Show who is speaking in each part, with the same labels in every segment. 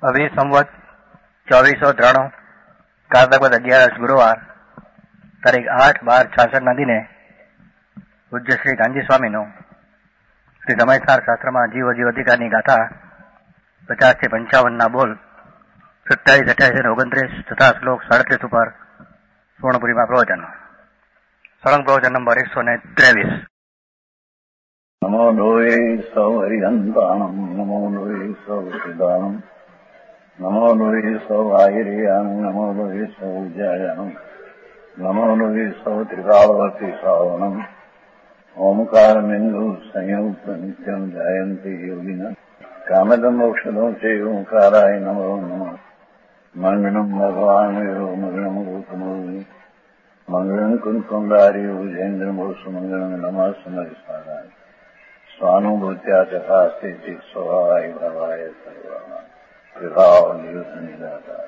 Speaker 1: અભી સંવત 2493 કારતક 11 ગુરુવાર તારીખ 8/12/66 દિને પૂજ્ય શ્રી ગાંધી સ્વામીનું શ્રી સમયસાર શાસ્ત્રમાં જીવ જીવ અધિકારની ગાથા 50 થી 55 બોલ 27, 28 અને 29 તથા શ્લોક 37 ઉપર સુવર્ણપુરીમાં પ્રવચન. સળંગ પ્રવચન નંબર 123.
Speaker 2: નમો લોહે સૌ હરિહંતાણમ નમો લોહે સૌ સિદ્ધાણમ નમો લોહે સૌ આયર્યાણમ નમો લોહે સૌ જયાણમ નમો લોહે સૌ ત્રિકાળવતી શ્રાવણમ ઓમકાર બિંદુ સંયુક્ત નિત્યમ જાયંતિ યોગિના કામદમ મોક્ષદો છે ઓંકારાય નમો નમઃ. મંગળમ ભગવાન વિરો મંગળમ ગૌતમોની મંગળમ કુંકુંડારી ઉજેન્દ્રમો સુમંગળમ નમઃ સમરિસ્વાદાય સ્વાનુભૂત્યા તથા સ્થિતિ સ્વભાવાય ભાવાય સર્વમાં વિભાવ નિયુદ્ધ નિરાકાર.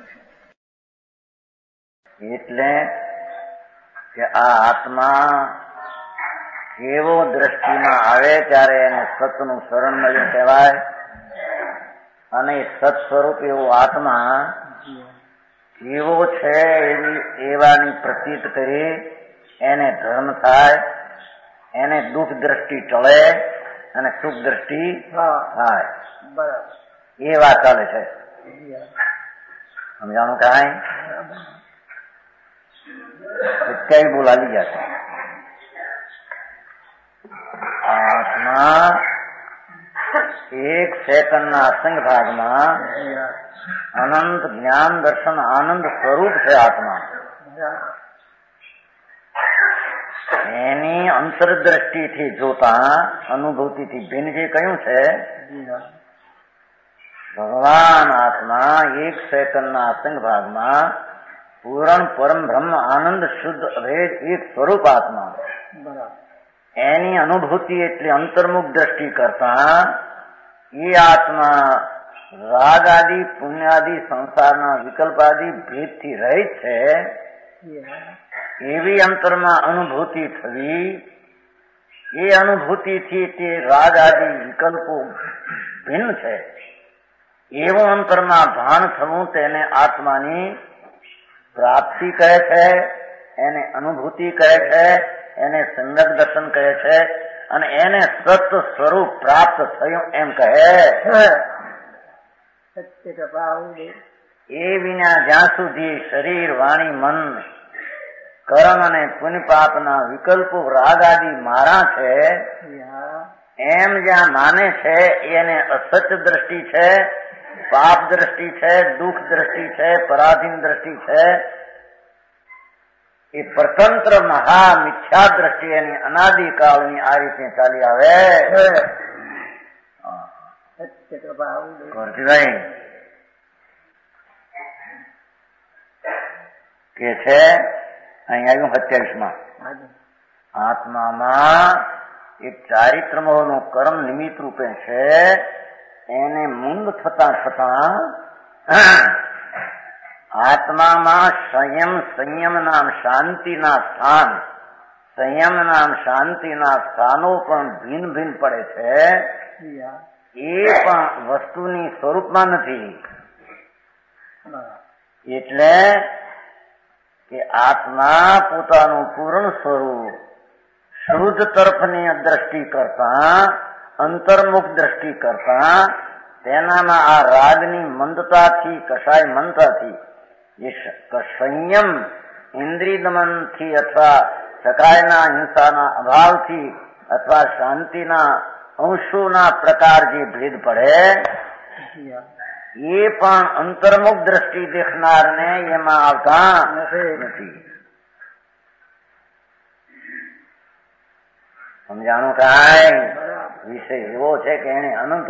Speaker 3: એટલે કે આ આત્મા કેવો દ્રષ્ટિમાં આવે ત્યારે એને સતનું શરણ મળ્યું કહેવાય, અને સત સ્વરૂપ એવો આત્મા કેવો છે એવાની પ્રતીત કરી એને ધર્મ થાય, એને દુઃખ દ્રષ્ટિ ટળે અને સુખ દ્રષ્ટિ થાય. એ વાત ચાલે છે. સમજાણું કાંઈ કઈ બોલાવી ગયા છે. આત્મા એક સેકન્ડના અસંગ ભાગમાં અનંત જ્ઞાન દર્શન આનંદ સ્વરૂપ છે. આત્મા એની અંતરદ્રષ્ટિથી જોતા અનુભૂતિથી ભિન્ન જે કહ્યું છે, ભગવાન આત્મા એક સેકન્ડના અસંગ ભાગમાં પૂર્ણ પરમ બ્રહ્મ આનંદ શુદ્ધ અભેદ એક સ્વરૂપ આત્મા, એની અનુભૂતિ એટલે અંતર્મુખ દ્રષ્ટિ કરતા એ આત્મા રાગ આદિ પુણ્યાદિ સંસારના વિકલ્પાદિ ભેદથી રહિત છે. એવી અંતરમાં અનુભૂતિ થવી, એ અનુભૂતિથી તે રાગ આદિ વિકલ્પો ભિન્ન છે એવું અંતરમાં ભાન થવું તેને આત્માની પ્રાપ્તિ કહે છે, એને અનુભૂતિ કહે છે, એને સંગત દર્શન કહે છે, અને એને સત સ્વરૂપ પ્રાપ્ત થયું એમ કહે. એ વિના જ્યાં સુધી શરીર વાણી મન કર્મ અને પુણ્ય પાપના વિકલ્પો રાગ આદિ મારા છે એમ જ્યાં માને છે એને અસત દ્રષ્ટિ છે, પાપ દ્રષ્ટિ છે, દુઃખ દ્રષ્ટિ છે, પરાધીન દ્રષ્ટિ છે. એ પ્રતંત્ર મહા મિથ્યા દ્રષ્ટિ એની અનાદિકાળની આ રીતે ચાલી આવે. કે છે અહીં આવ્યું 27માં આત્મામાં એક ચારિત્ર મોહનું કર્મ નિમિત્ત રૂપે છે. એને મૂંદ થતા આત્મામાં સંયમ નામ શાંતિના સ્થાન, સંયમ નામ શાંતિના સ્થાનો પણ ભિન્ન ભિન્ન પડે છે. એ પણ વસ્તુની સ્વરૂપમાં નથી. એટલે કે આત્મા પોતાનું પૂર્ણ સ્વરૂપ શુદ્ધ તરફની દ્રષ્ટિ કરતા, અંતર્મુખ દ્રષ્ટિ કરતા તેનામાં આ રાગની મંદતાથી, કશાય મંદતાથી, એ સંયમ ઇન્દ્રિય દમનથી અથવા સકાયના હિંસાના અભાવથી અથવા શાંતિના અંશોના પ્રકાર જે ભેદ પડે એ પણ અંતર્મુખ દ્રષ્ટિ દેખનારને એમાં આવતા નથી. સમજાણું કાંઈ? વિષય એવો છે કે એને અનંત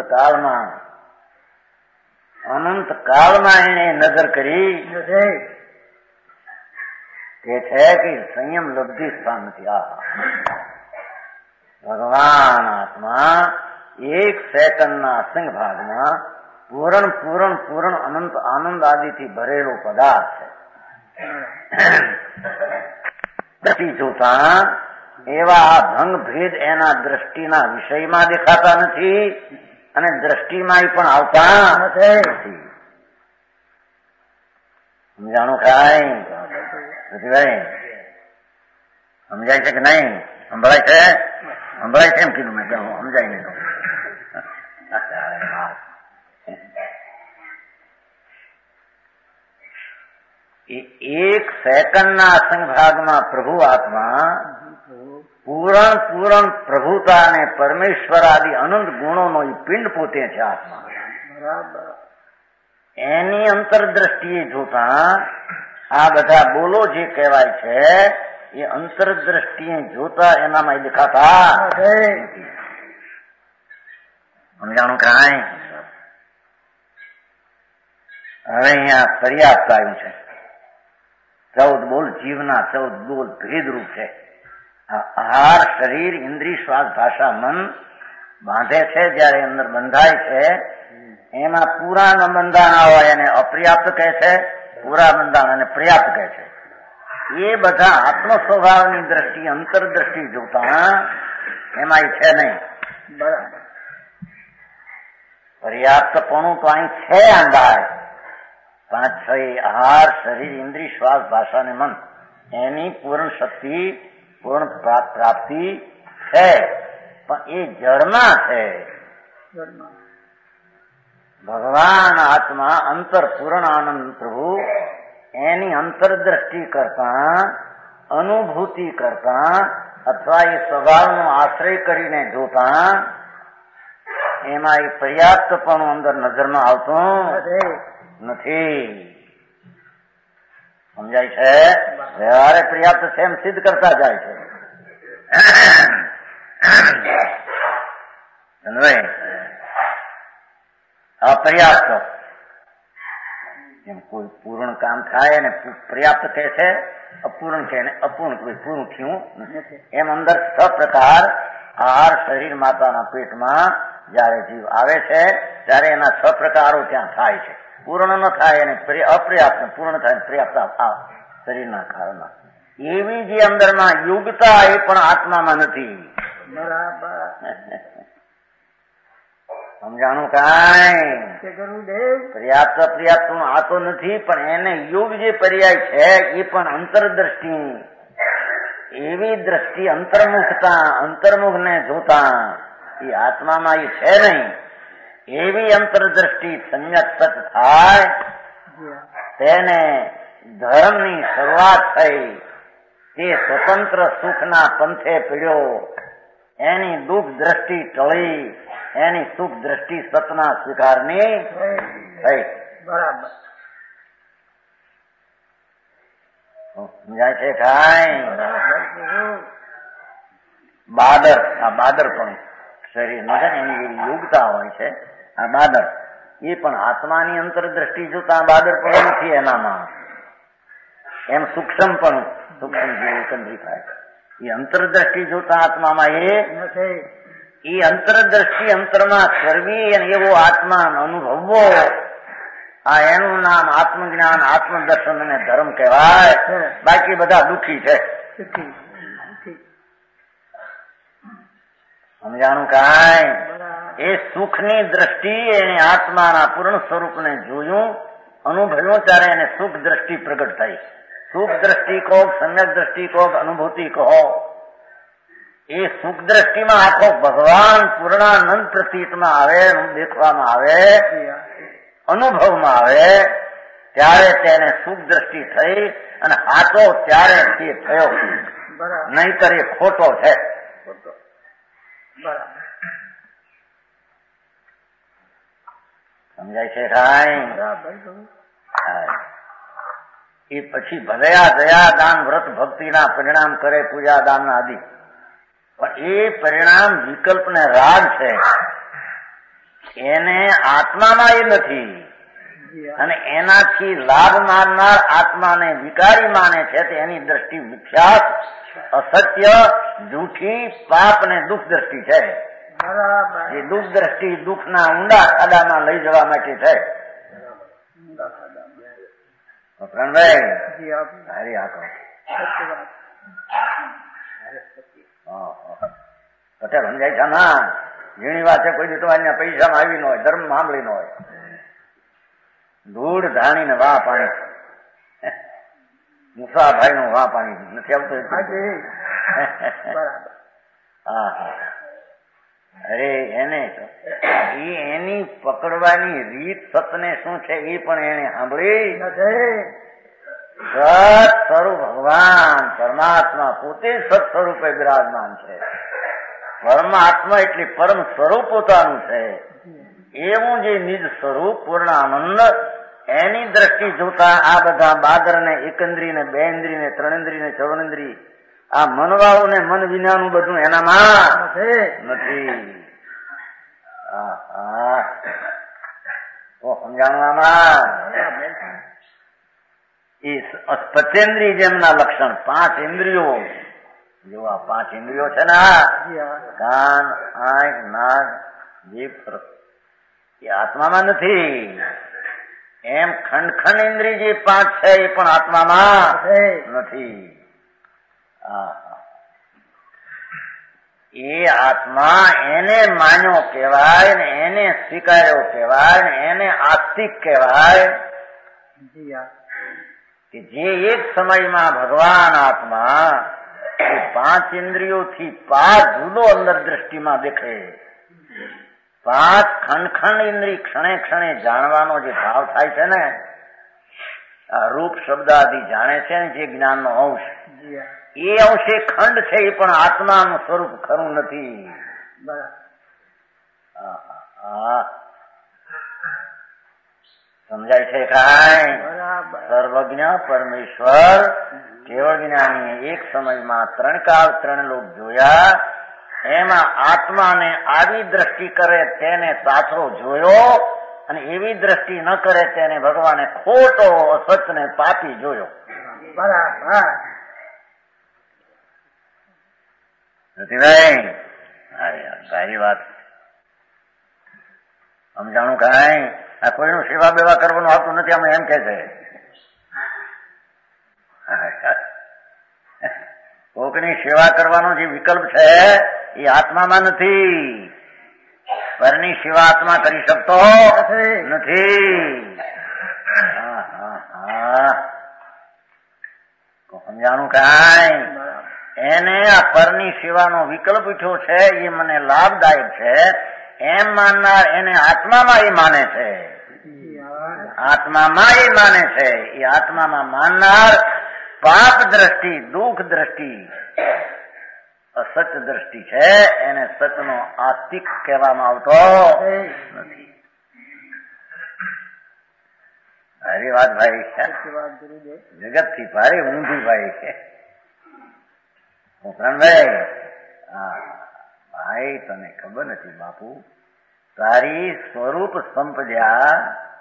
Speaker 3: કાળમાં એને નજર કરી કે છે કે સંયમ લબ્ધિ સ્થાન નથી. આ ભગવાન આત્મા એક સેકન્ડના અસંગ ભાગમાં પૂર્ણ અનંત આનંદ આદિથી ભરેલો પદાર્થ છે. જોતા એવા આ ભંગ ભેદ એના દ્રષ્ટિના વિષયમાં દેખાતા નથી અને દ્રષ્ટિમાં પણ આવતા નથી. સમજાણું કાંઈ ભાઈ સમજાય છે કે નહીં? સંભળાય છે? સંભળાય છે એમ કીધું મેં, સમજાય નહીં. એક સેકન્ડના અસંભાગમાં પ્રભુ આત્મા પૂરણ પ્રભુતા અને પરમેશ્વર આદિ અનંત ગુણોનો પિંડ પોતે છે આત્મા. એની અંતરદ્રષ્ટિએ જોતા આ બધા બોલો જે કહેવાય છે એ અંતરદ્રષ્ટિએ જોતા એનામાં દેખાતા સમજાણું કાંઈ? હવે અહીંયા પર્યાપ્ત આવ્યું છે. 14 બોલ જીવના, 14 બોલ ભેદરૂપ છે. આહાર, શરીર, ઇન્દ્રિય, શ્વાસ, ભાષા, મન બાંધે છે. જયારે અંદર બંધાય છે એમાં પૂરા ન બંધાણા હોય એને અપર્યાપ્ત કહે છે, પૂરા બંધાણ અને પર્યાપ્ત કહે છે. એ બધા આત્મ સ્વભાવની દ્રષ્ટિ, અંતરદ્રષ્ટિ જોતા એમાં છે નહીં. બરાબર. પર્યાપ્તપણું તો અહીં છે અંદાજ. 5 6 આહાર, શરીર, ઇન્દ્રિય, શ્વાસ, ભાષા અને મન એની પૂર્ણ શક્તિ, પૂર્ણ પ્રાપ્તિ છે, પણ એ જળમાં છે. ભગવાન આત્મા અંતર પૂર્ણ આનંદ પ્રભુ એની અંતરદ્રષ્ટિ કરતા, અનુભૂતિ કરતા અથવા એ સ્વભાવનો આશ્રય કરીને જોતા એમાં એ પર્યાપ્તપણું અંદર નજરમાં આવતું નથી. સમજાય છે? વ્યવહારે પર્યાપ્ત છે એમ સિદ્ધ કરતા જાય છે. અપર્યાપ્ત એમ કોઈ પૂર્ણ કામ થાય ને પર્યાપ્ત કહે છે, અપૂર્ણ કહે ને અપૂર્ણ કોઈ પૂર્ણ થયું એમ અંદર 6 પ્રકાર આહાર શરીર માતાના પેટમાં જયારે જીવ આવે છે ત્યારે એના 6 પ્રકારો ત્યાં થાય છે. પૂર્ણ ન થાય અને અપર્યાપ્ત, પૂર્ણ થાય પર્યાપ્ત શરીરના કારણમાં. એવી જે અંદરમાં યોગતા એ પણ આત્મામાં નથી. બરાબર. સમજાણું કાંઈ? પર્યાપ્ત અપર્યાપ્ત આ તો નથી, પણ એને યોગ જે પર્યાય છે એ પણ અંતરદ્રષ્ટિ, એવી દ્રષ્ટિ અંતર્મુખતા, અંતર્મુખને જોતા એ આત્મામાં એ છે નહીં. એવી અંતરદ્રષ્ટિ સમ્યક સત થાય તેને ધર્મની શરૂઆત થઈ. તે સ્વતંત્ર સુખના પંથે પીડ્યો. એની દુઃખ દ્રષ્ટિ ટળી, એની સુખ દ્રષ્ટિ સતના સ્વીકારની થઈ. બરાબર. સમજાય છે કાંઈ? બાદર, આ બાદર પણ શરીરમાં છે ને એની એવી યોગતા હોય છે. આ બાદર એ પણ આત્માની અંતરદ્રષ્ટિ જોતા બાદર પણ નથી એનામાં. એમ સૂક્ષ્મ પણ સૂક્ષ્મ જેવું એકંદરી થાય. એ અંતરદ્રષ્ટિ જોતા આત્મામાં એ અંતરદ્રષ્ટિ અંતરમાં કરવી અને એવો આત્મા અનુભવવો, આ એનું નામ આત્મજ્ઞાન, આત્મદર્શન અને ધર્મ કહેવાય. બાકી બધા દુઃખી છે. સમજાણું કાંઈ? એ સુખની દ્રષ્ટિ એને આત્માના પૂર્ણ સ્વરૂપને જોયું, અનુભવ્યું ત્યારે એને સુખ દ્રષ્ટિ પ્રગટ થઈ. સુખ દ્રષ્ટિ કહો, સમ્યક દ્રષ્ટિ કહો, અનુભૂતિ કહો. એ સુખ દ્રષ્ટિમાં આખો ભગવાન પૂર્ણાનંદ પ્રતીતમાં આવે, દેખવામાં આવે, અનુભવમાં આવે ત્યારે તેને સુખ દ્રષ્ટિ થઈ અને હાથો ત્યારે તે થયો. નહીતર એ ખોટો છે. સમજાય છે કાંઈ? એ પછી ભલયા દયા દાન વ્રત ભક્તિના પરિણામ કરે, પૂજા દાન આદિ, પણ એ પરિણામ વિકલ્પ ને રાગ છે. એને આત્મામાં એ નથી અને એનાથી લાભ માનનાર આત્માને વિકારી માને છે. તે એની દ્રષ્ટિ વિખ્યાત, અસત્ય, જૂઠી, પાપ ને દુઃખ દ્રષ્ટિ છે. એ દુઃખ દ્રષ્ટિ દુઃખના ઊંડા ખાડામાં લઈ જવા માટે છે. પ્રણભાઈ હારી આખો પટેલ સમજાય છે ના? ઝીણી વાત છે. કોઈ દી તમારી પૈસામાં આવી ન હોય, ધર્મ સાંભળી ન હોય, ધૂળ ધાણીને વાહ પાણી મુસાભાઈ નું વાં પાણી નથી આવતું. હા હા. અરે એને એની પકડવાની રીત સતને શું છે એ પણ એને સાંભળી. સત સ્વરૂપ ભગવાન પરમાત્મા પોતે સત સ્વરૂપે બિરાજમાન છે. પરમાત્મા એટલે પરમ સ્વરૂપ પોતાનું છે. એવું જે નિજ સ્વરૂપ પૂર્ણ આનંદ એની દ્રષ્ટિ જોતા આ બધા બાદર ને એકંદ્રી ને બે ઇન્દ્રી ને ત્રણેન્દ્રી ને ચૌરેન્દ્રી આ મનવાળું ને મન વિનાનું બધું એનામાં નથી. તો સમજાણવામાં એ પંચેન્દ્રિય જેમના લક્ષણ 5 ઇન્દ્રિયો, જો આ 5 ઇન્દ્રિયો છે ને, કાન, આંખ, નાક, જીભ, એ આત્મામાં નથી. એમ ખંડ ખંડ ઇન્દ્રિય જે 5 છે એ પણ આત્મામાં નથી. એ આત્મા એને માન્યો કહેવાય ને એને સ્વીકાર્યો કહેવાય ને એને આસ્તિક કહેવાય કે જે એક સમયમાં ભગવાન આત્મા એ 5 ઇન્દ્રિયોથી 5 જુદો અંદર દ્રષ્ટિમાં દેખે. 5 ખંડ ખંડ ઇન્દ્રિય ક્ષણે ક્ષણે જાણવાનો જે ભાવ થાય છે ને, આ રૂપ શબ્દ આદિ જાણે છે ને જે જ્ઞાનનો અંશ, એ અંશે ખંડ છે એ પણ આત્માનું સ્વરૂપ ખરું નથી. સમજાય છે કાંઈ? સર્વજ્ઞ પરમેશ્વર કેવળ જ્ઞાનીએ એક સમયમાં 3 કાળ 3 લોક જોયા. એમાં આત્માને આવી દ્રષ્ટિ કરે તેને સાચો જોયો અને એવી દ્રષ્ટિ ન કરે તેને ભગવાને ખોટો અસત ને પાપી જોયો. બરાબર નથી ભાઈ? સારી વાત. સમજાણું કાંઈ? આ કોઈનું સેવા બેવા કરવાનું આવતું નથી અમે એમ કે છે. કોકની સેવા કરવાનો જે વિકલ્પ છે એ આત્મામાં નથી. પરની સેવા આત્મા કરી શકતો નથી. સમજાણું કાંઈ? એને આ પરની સેવાનો વિકલ્પ ઉઠ્યો છે એ મને લાભદાયક છે એમ માનનાર એને આત્મામાં એ માને છે. આત્મામાં એ માને છે. એ આત્મામાં માનનાર પાપ દ્રષ્ટિ, દુઃખ દ્રષ્ટિ, અસત દ્રષ્ટિ છે એને સતનો આસ્તિક કહેવામાં આવતો નથી. સારી વાત ભાઈ. જગત થી ભારે ઊંધી ભાઈ છે ભાઈ. ભાઈ તને ખબર નથી બાપુ, તારી સ્વરૂપ સંપદા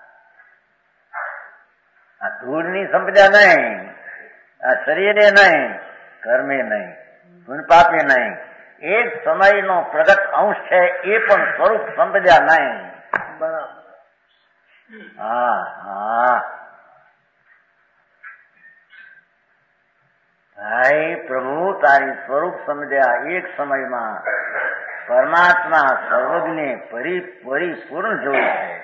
Speaker 3: આ ધૂળની સંપદા નહીં, આ શરીરે નહીં, કર્મે નહીં, ગુણ પાપે નહીં, એક સમયનો પ્રગટ અંશ છે એ પણ સ્વરૂપ સંપદા નહીં. બરાબર. ભાઈ પ્રભુ તારી સ્વરૂપ સમજ્યા એક સમયમાં પરમાત્મા સર્વજ્ઞે પરિપૂર્ણ જોયું છે.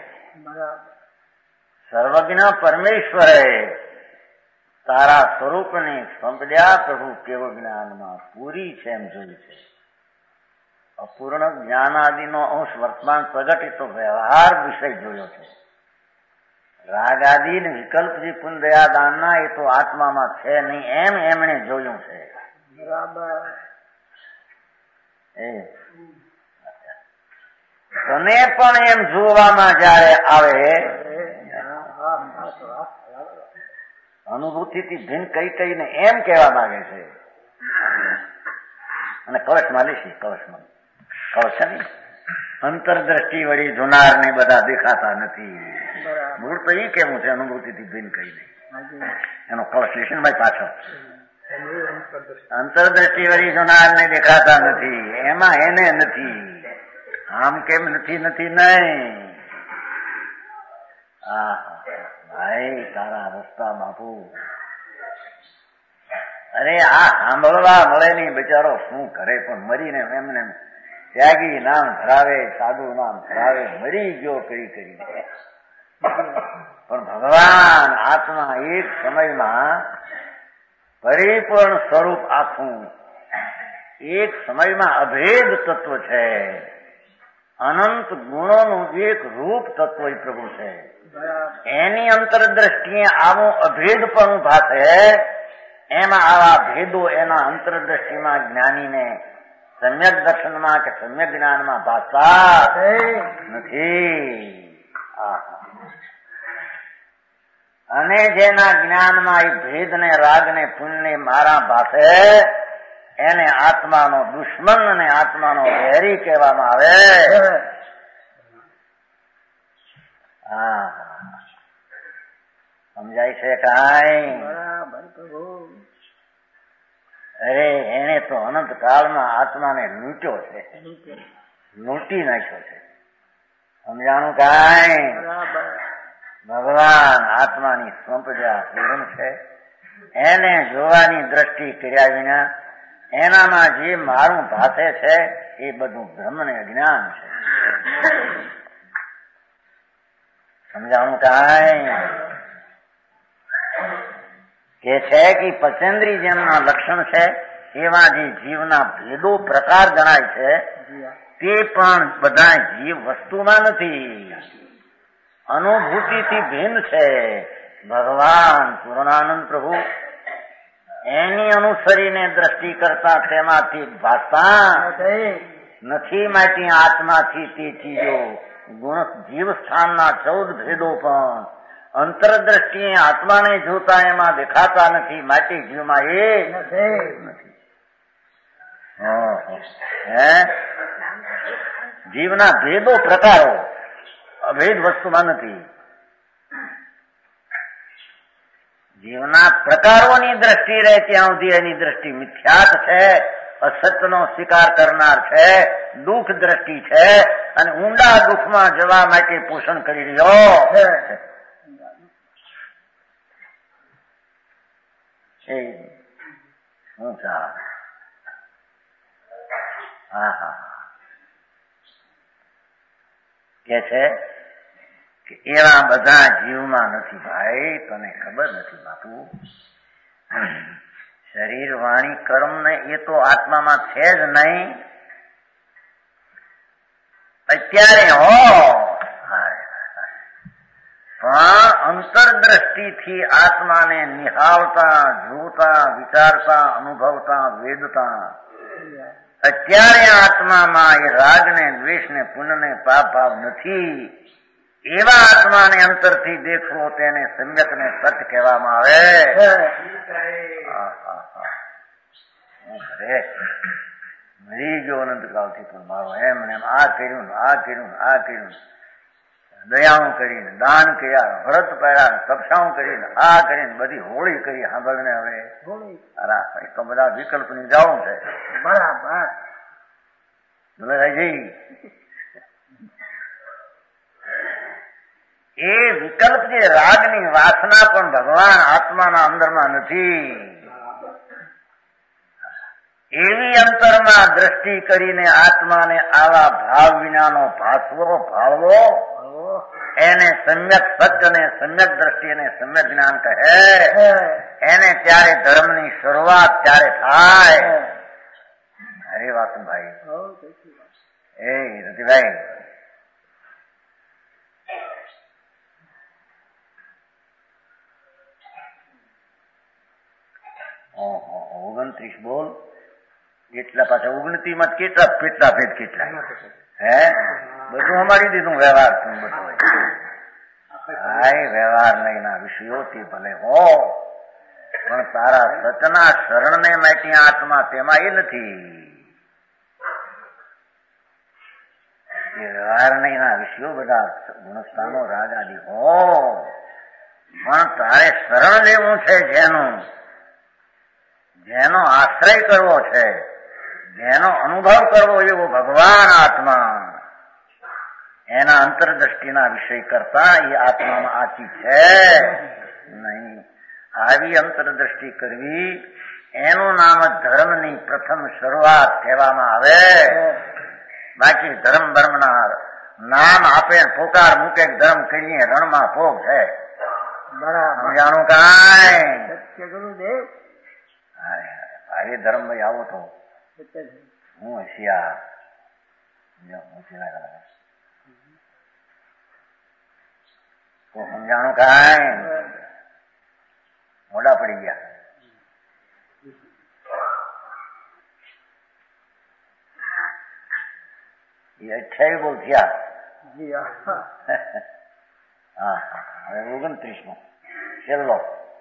Speaker 3: સર્વજ્ઞ પરમેશ્વરે તારા સ્વરૂપને સંપદ્યા પ્રભુ કેવળ જ્ઞાનમાં પૂરી છે એમ જોયું છે. અપૂર્ણ જ્ઞાન આદિનો અંશ વર્તમાન પ્રગટ તો વ્યવહાર વિષય જોયો છે. રાગ આદિ ને વિકલ્પ જે પુનઃદયા દાનના એ તો આત્મામાં છે નહીં એમ એમણે જોયું છે. બરાબર. તને પણ એમ જોવામાં જયારે આવે અનુભૂતિથી ભિન્ન કઈ કઈને એમ કહેવા માંગે છે. અને કવચમાં લેશી, કવચમાં કવચ છે ને અંતરદ્રષ્ટિ વળી જોનાર ને બધા દેખાતા નથી. મૂળ તો એ કેવું છે અનુભૂતિથી ભિન્ન કઈને એનો કવચ લેશે ને ભાઈ પાછો. અંતરદ્રષ્ટિ વળી જોનાર ને દેખાતા નથી એમાં એને નથી. આમ કેમ નથી નથી નહીં. ભાઈ તારા રસ્તા બાપુ. અરે આ સાંભળવા મળે નહીં બિચારો શું કરે પણ મરીને એમને ત્યાગી નામ ધરાવે, સાધુ નામ ધરાવે, મરી ગયો કરી કરીને પણ ભગવાન આત્મા એક સમયમાં પરિપૂર્ણ સ્વરૂપ આખું, એક સમયમાં અભેદ તત્વ છે, અનંત ગુણોનું એક રૂપ તત્વ એ પ્રભુ છે. એની અંતરદ્રષ્ટિએ આવું અભેદપણું ભાષે, એમાં આવા ભેદો એના અંતરદ્રષ્ટિમાં જ્ઞાનીને સમ્યક દર્શનમાં કે સમ્યક જ્ઞાનમાં ભાષતા નથી. અને જેના જ્ઞાનમાં એ ભેદને, રાગને, પુણ્યને મારા ભાષે, એને આત્માનો દુશ્મન અને આત્માનો વેરી કહેવામાં આવે. સમજાય છે કાંઈ? અરે એને તો અનંત કાળમાં આત્માને લૂંટ્યો છે, લૂંટી નાખ્યો છે. સમજાણું કાંઈ? ભગવાન આત્માની સંપદા પૂર્ણ છે. એને જોવાની દ્રષ્ટિ કર્યા વિના એનામાં જે મારું ભાષે છે એ બધું ભ્રમ ને અજ્ઞાન છે. સમજાણું કાંઈ? કે છે કે પચેન્દ્રી જેમના લક્ષણ છે એવા જે જીવના ભેદો પ્રકાર ગણાય છે તે પણ બધા જીવ વસ્તુમાં નથી, અનુભૂતિથી ભિન્ન છે. ભગવાન પૂર્ણાનંદ પ્રભુ એની અનુસરીને દ્રષ્ટિ કરતા તેમાંથી ભાષતા નથી. માટે આત્માથી તે ચીજો ગુણ જીવ સ્થાનના 14 ભેદો પણ અંતરદ્રષ્ટિએ આત્માને જોતા એમાં દેખાતા નથી. માટે જીવમાં એ નથી. જીવના ભેદો પ્રકારો અભેદ વસ્તુમાં નથી. જીવના પ્રકારોની દ્રષ્ટિ રહે ત્યાં સુધી એની દ્રષ્ટિ મિથ્યાત છે, અસત્યનો સ્વીકાર કરનાર છે, દુઃખ દ્રષ્ટિ છે અને ઊંડા દુઃખમાં જવા માટે પોષણ કરી રહ્યો છે. કે છે કે એવા બધા જીવમાં નથી. ભાઈ તને ખબર નથી બાપુ, શરીર, વાણી, કર્મ ને એ તો આત્મામાં છે જ નહીં. અત્યારે પણ અંતરદ્રષ્ટિથી આત્માને નિહાળતા, જોતા, વિચારતા, અનુભવતા, વેદતા અત્યારે આત્મામાં એ રાગને, દ્વેષને, પુણ્યને, પાપ ભાવ નથી. એવા આત્માને અંતરથી દેખવો તેને સમ્યકને સત કહેવામાં આવે. મરી ગયો અનંતકાળથી પણ મારો એમ ને એમ આ કર્યું, આ કર્યું, આ કર્યું, દયાણું કરીને, દાન કર્યા, વ્રત પાડ્યા, તપસાઓ કરીને, આ કરીને બધી હોળી કરી. સાંભળને હવે તો બધા વિકલ્પ ની જવું છે. બરાબર બોલાજી, એ વિકલ્પ જે રાગની વાસના પણ ભગવાન આત્માના અંદરમાં નથી. એવી અંતરમાં દ્રષ્ટિ કરીને આત્માને આવા ભાવ વિનાનો ભાળવો એને સમ્યક સત્ય ને સમ્યક દ્રષ્ટિ અને સમ્યક જ્ઞાન કહે. એને ત્યારે ધર્મની શરૂઆત ત્યારે થાય. અરે વાસુભાઈ, એ રતિભાઈ, ઓગણત્રીસ બોલ એટલા પાછા 29 માં કેટલા ભેદ કેટલા બધું અમારી દીધું. વ્યવહાર બધું વ્યવહાર લઈના વિષયો તે ભલે હો, પણ તારા સતના શરણને માટે આત્મા તેમાં એ નથી. એ વ્યવહાર લઈના વિષયો બધા ગુણસ્થાનો રાગ આદિ હો, પણ તારે શરણ લેવું છે જેનો આશ્રય કરવો છે, જેનો અનુભવ કરવો એવો ભગવાન આત્મા, એના અંતરદ્રષ્ટિના વિષય કરતા એ આત્મામાં આચી છે નહીં. આવી અંતરદ્રષ્ટિ કરવી એનું નામ ધર્મની પ્રથમ શરૂઆત કહેવામાં આવે. બાકી ધર્મ નામ આપે પોકાર મૂકે ધર્મ કરીએ રણમાં ભોગ છે.
Speaker 4: બરાબર
Speaker 3: સમજાણું કાંઈ?
Speaker 4: સત્ય ગુરુદેવ.
Speaker 3: એ ધર્મ ભાઈ આવો તો હું હોશિયાર તો સમજાણું કાંઈ? મોડા પડી ગયા. એ 28 બોલ થયા. હા હવે 29મો છેલ્લો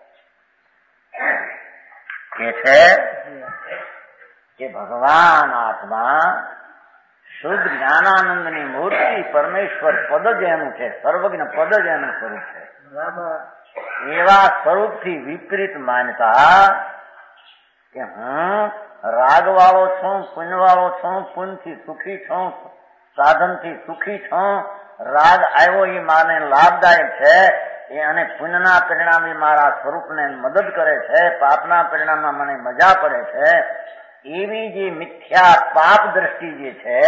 Speaker 3: કે છે કે ભગવાન આત્મા શુદ્ધ જ્ઞાનાનંદની મૂર્તિ પરમેશ્વર પદ જ એનું છે, સર્વજ્ઞ પદ જ એનું સ્વરૂપ છે. એવા સ્વરૂપથી વિપરીત માનતા કે હું રાગ વાળો છું, પુણ્ય વાળો છું, પુણ્યથી સુખી છું, સાધનથી સુખી છું, રાગ આવ્યો એ માને લાભદાયક છે અને પુણ્યના પરિણામે મારા સ્વરૂપને મદદ કરે છે, પાપના પરિણામમાં મને મજા પડે છે, એવી જે મિથ્યા પાપ દ્રષ્ટિ જે છે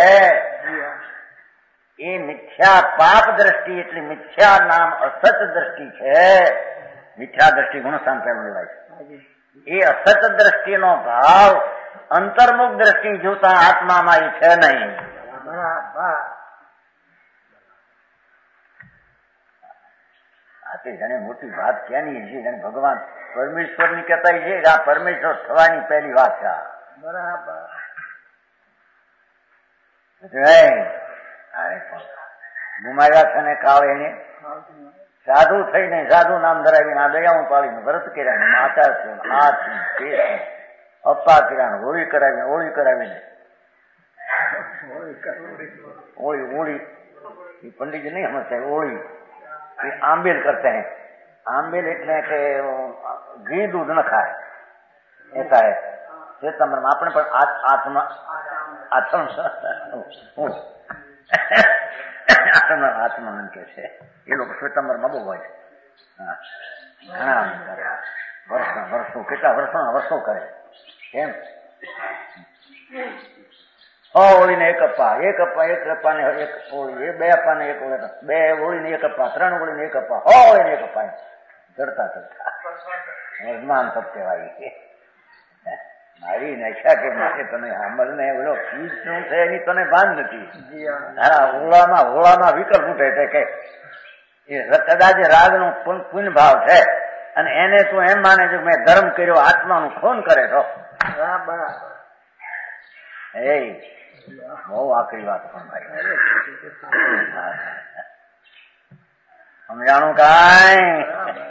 Speaker 3: એ મિથ્યા પાપ દ્રષ્ટિ એટલે મિથ્યા નામ અસત દ્રષ્ટિ છે. મિથ્યા દ્રષ્ટિ ગુણસ્થાન પહેલું લેવાય છે. એ અસત દ્રષ્ટિનો ભાવ અંતર્મુખ દ્રષ્ટિ જોતા આત્મામાં એ છે નહીં. જાણે મોટી વાત ક્યાંની છે, જાણે ભગવાન પરમેશ્વર ની કહેતા છે કે આ પરમેશ્વર થવાની પહેલી વાત છે. ગુમાવ્યા છે ને કાળ એને સાધુ થઈને સાધુ નામ ધરાવીને આ દયાઓ પાડીને વ્રત કર્યા, માતા છે, આ છે, અપ્પા કર્યા, હોળી કરાવીને હોળી पंडित जी नहीं समझते होली आंबेल करते हैं. आंबेल એટલે કે ઘી દૂધ ન ખાય ऐसा है. श्वेतांबर में આપણે પણ આત્મા આત્મા કે છે એ લોકો શ્વેતાંબર માં બહુ હોય. ઘણા વર્ષો કેટલા વર્ષો કરે. કેમ હોળી ને એક અપ્પા ને એક હોળી, બે અપ્પા ને એક હોળી, બે હોળી ને એક અપ્પા, ત્રણ હોળી ને એક અપ્પા, હોળી ને એક અપ્પા ચડતા વર્તમાન સત્યવાઈ મારી નશા કે માટે તને અમલ ને ઓલો ફીસ શું છે એની તને ભાન નથી. હોળામાં વિકલ્પ ઉઠે છે કે કદાચ રાગ નું પુણ્ય ભાવ છે અને એને તું એમ માને છે મેં ધર્મ કર્યો, આત્માનું ખૂન કરે છો. એ બહુ આકરી વાત પણ ભાઈ સમજાણું કાંઈ?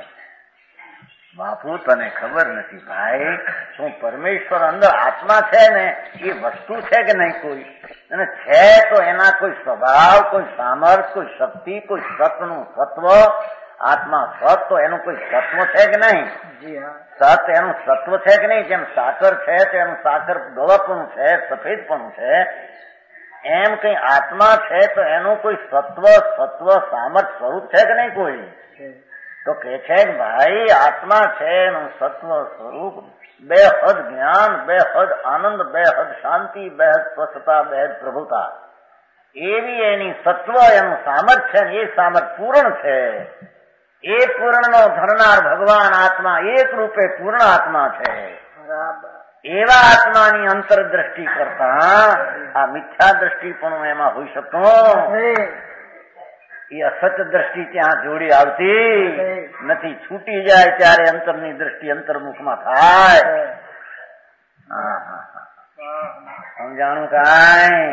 Speaker 3: બાપુ તને ખબર નથી ભાઈ, શું પરમેશ્વર અંદર આત્મા છે ને એ વસ્તુ છે કે નહીં કોઈ? અને છે તો એના કોઈ સ્વભાવ, કોઈ સામર્થ્ય, કોઈ શક્તિ, કોઈ સત્વનું સત્વ, આત્મા સત તો એનું કોઈ સત્વ છે કે નહીં? સત એનું સત્વ છે કે નહીં? જેમ સાકર છે તો એનું સાકર ગળપણું છે, સફેદપણું છે, એમ કઈ આત્મા છે તો એનું કોઈ સત્વ સામર્થ્ય સ્વરૂપ છે કે નહીં કોઈ? તો કે છે કે ભાઈ આત્મા છે એનું સત્વ સ્વરૂપ બેહદ જ્ઞાન, બેહદ આનંદ, બેહદ શાંતિ, બેહદ સ્વચ્છતા, બેહદ પ્રભુતા, એવી એની સત્વ એનું સામર્થ્ય છે. એ સામર્થ્ય પૂર્ણ છે. એ પૂર્ણનો ધરનાર ભગવાન આત્મા એક રૂપે પૂર્ણ આત્મા છે. એવા આત્માની અંતરદ્રષ્ટિ કરતા આ મિથ્યા દ્રષ્ટિ પણ એમાં હોઈ શકતો. એ અસત દ્રષ્ટિ ત્યાં જોડી આવતી નથી. છૂટી જાય ત્યારે અંતરની દ્રષ્ટિ અંતર્મુખમાં થાય. સમજાણું કાંઈ?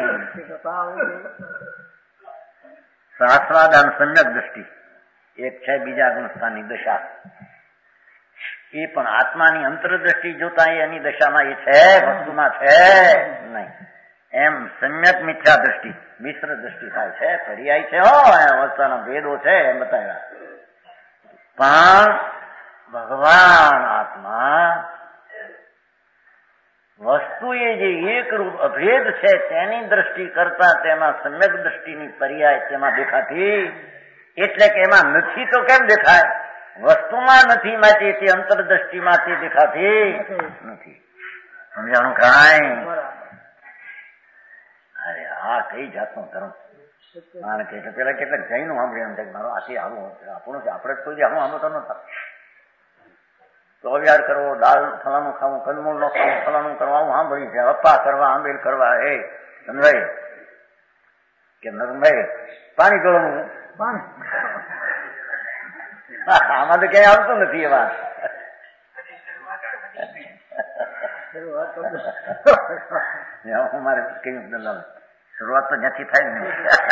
Speaker 3: શાસ્ત્રાદાન સમ્યક દ્રષ્ટિ એક છે, બીજા ગુણસ્થાનની દશા. એ પણ આત્માની અંતરદ્રષ્ટિ જોતા એની દશામાં એ છે, વસ્તુમાં છે નહીં. એમ સમ્યક મિથ્યા દ્રષ્ટિ મિશ્ર દ્રષ્ટિ થાય છે, પર્યાય છે. વસ્તુના ભેદો છે એમ બતાવ્યા. પણ ભગવાન આત્મા વસ્તુ એ જે એક રૂપ અભેદ છે તેની દ્રષ્ટિ કરતા તેમાં સમ્યક દ્રષ્ટિની પર્યાય તેમાં દેખાતી. એટલે કે એમાં નથી તો કેમ દેખાય? વસ્તુમાં નથી માટે તે અંતરદ્રષ્ટિમાં તે દેખાતી નથી. સમજાણું કાંઈ? અરે આ કઈ જાતનો ધર્મ! કારણ કે પેલા કેટલાક જઈને સાંભળ્યું એમ થાય મારો આથી આવું આપણું છે, આપણે કોઈ આવું આમ તો નતા. તો અવ્યાર કરવો, દાળ ફલાણું ખાવું, કંદમૂળ નો ખાવું, ફલાણું કરવા આવું સાંભળ્યું છે. અપ્પા કરવા, આંબેલ કરવા, એ ધનભાઈ કે નરમભાઈ પાણી ગળવું, આમાં તો ક્યાંય આવતું નથી એ વાત. મારે કેવું શરૂઆત તો જ્યાંથી થાય ને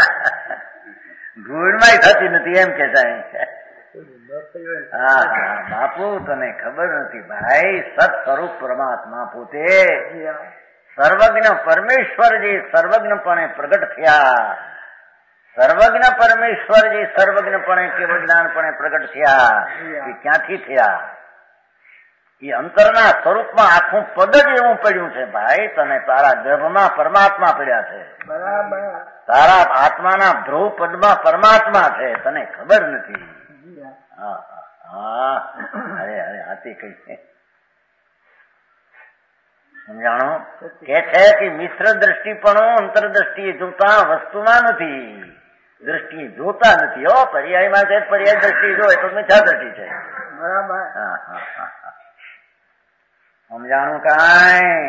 Speaker 3: ધૂળમાં થતી નથી એમ કે સાહેબ. હા હા બાપુ તને ખબર નથી ભાઈ, સત સ્વરૂપ પરમાત્મા પોતે સર્વજ્ઞ પરમેશ્વર જે સર્વજ્ઞપણે પ્રગટ થયા, સર્વજ્ઞ પરમેશ્વર જે સર્વજ્ઞપણે કેવળ જ્ઞાનપણે પ્રગટ થયા એ ક્યાંથી થયા? એ અંતરના સ્વરૂપમાં આખું પદ જ એવું પડ્યું છે ભાઈ. તને તારા ગર્ભમાં પરમાત્મા પડ્યા છે, તારા આત્માના ધ્રુવ પદમાં પરમાત્મા છે, તને ખબર નથી. હા હા અરે અરે આથી કઈ સમજાણો કે છે કે મિશ્ર દ્રષ્ટિપણો અંતરદ્રષ્ટિએ જોતા વસ્તુમાં નથી, દ્રષ્ટિએ જોતા નથી. હો પર્યાયમાં છે, પર્યાય દ્રષ્ટિ જોય તો મિથ્યા દ્રષ્ટિ છે.
Speaker 4: બરાબર.
Speaker 3: હા હા હા સમજાણું કાંઈ?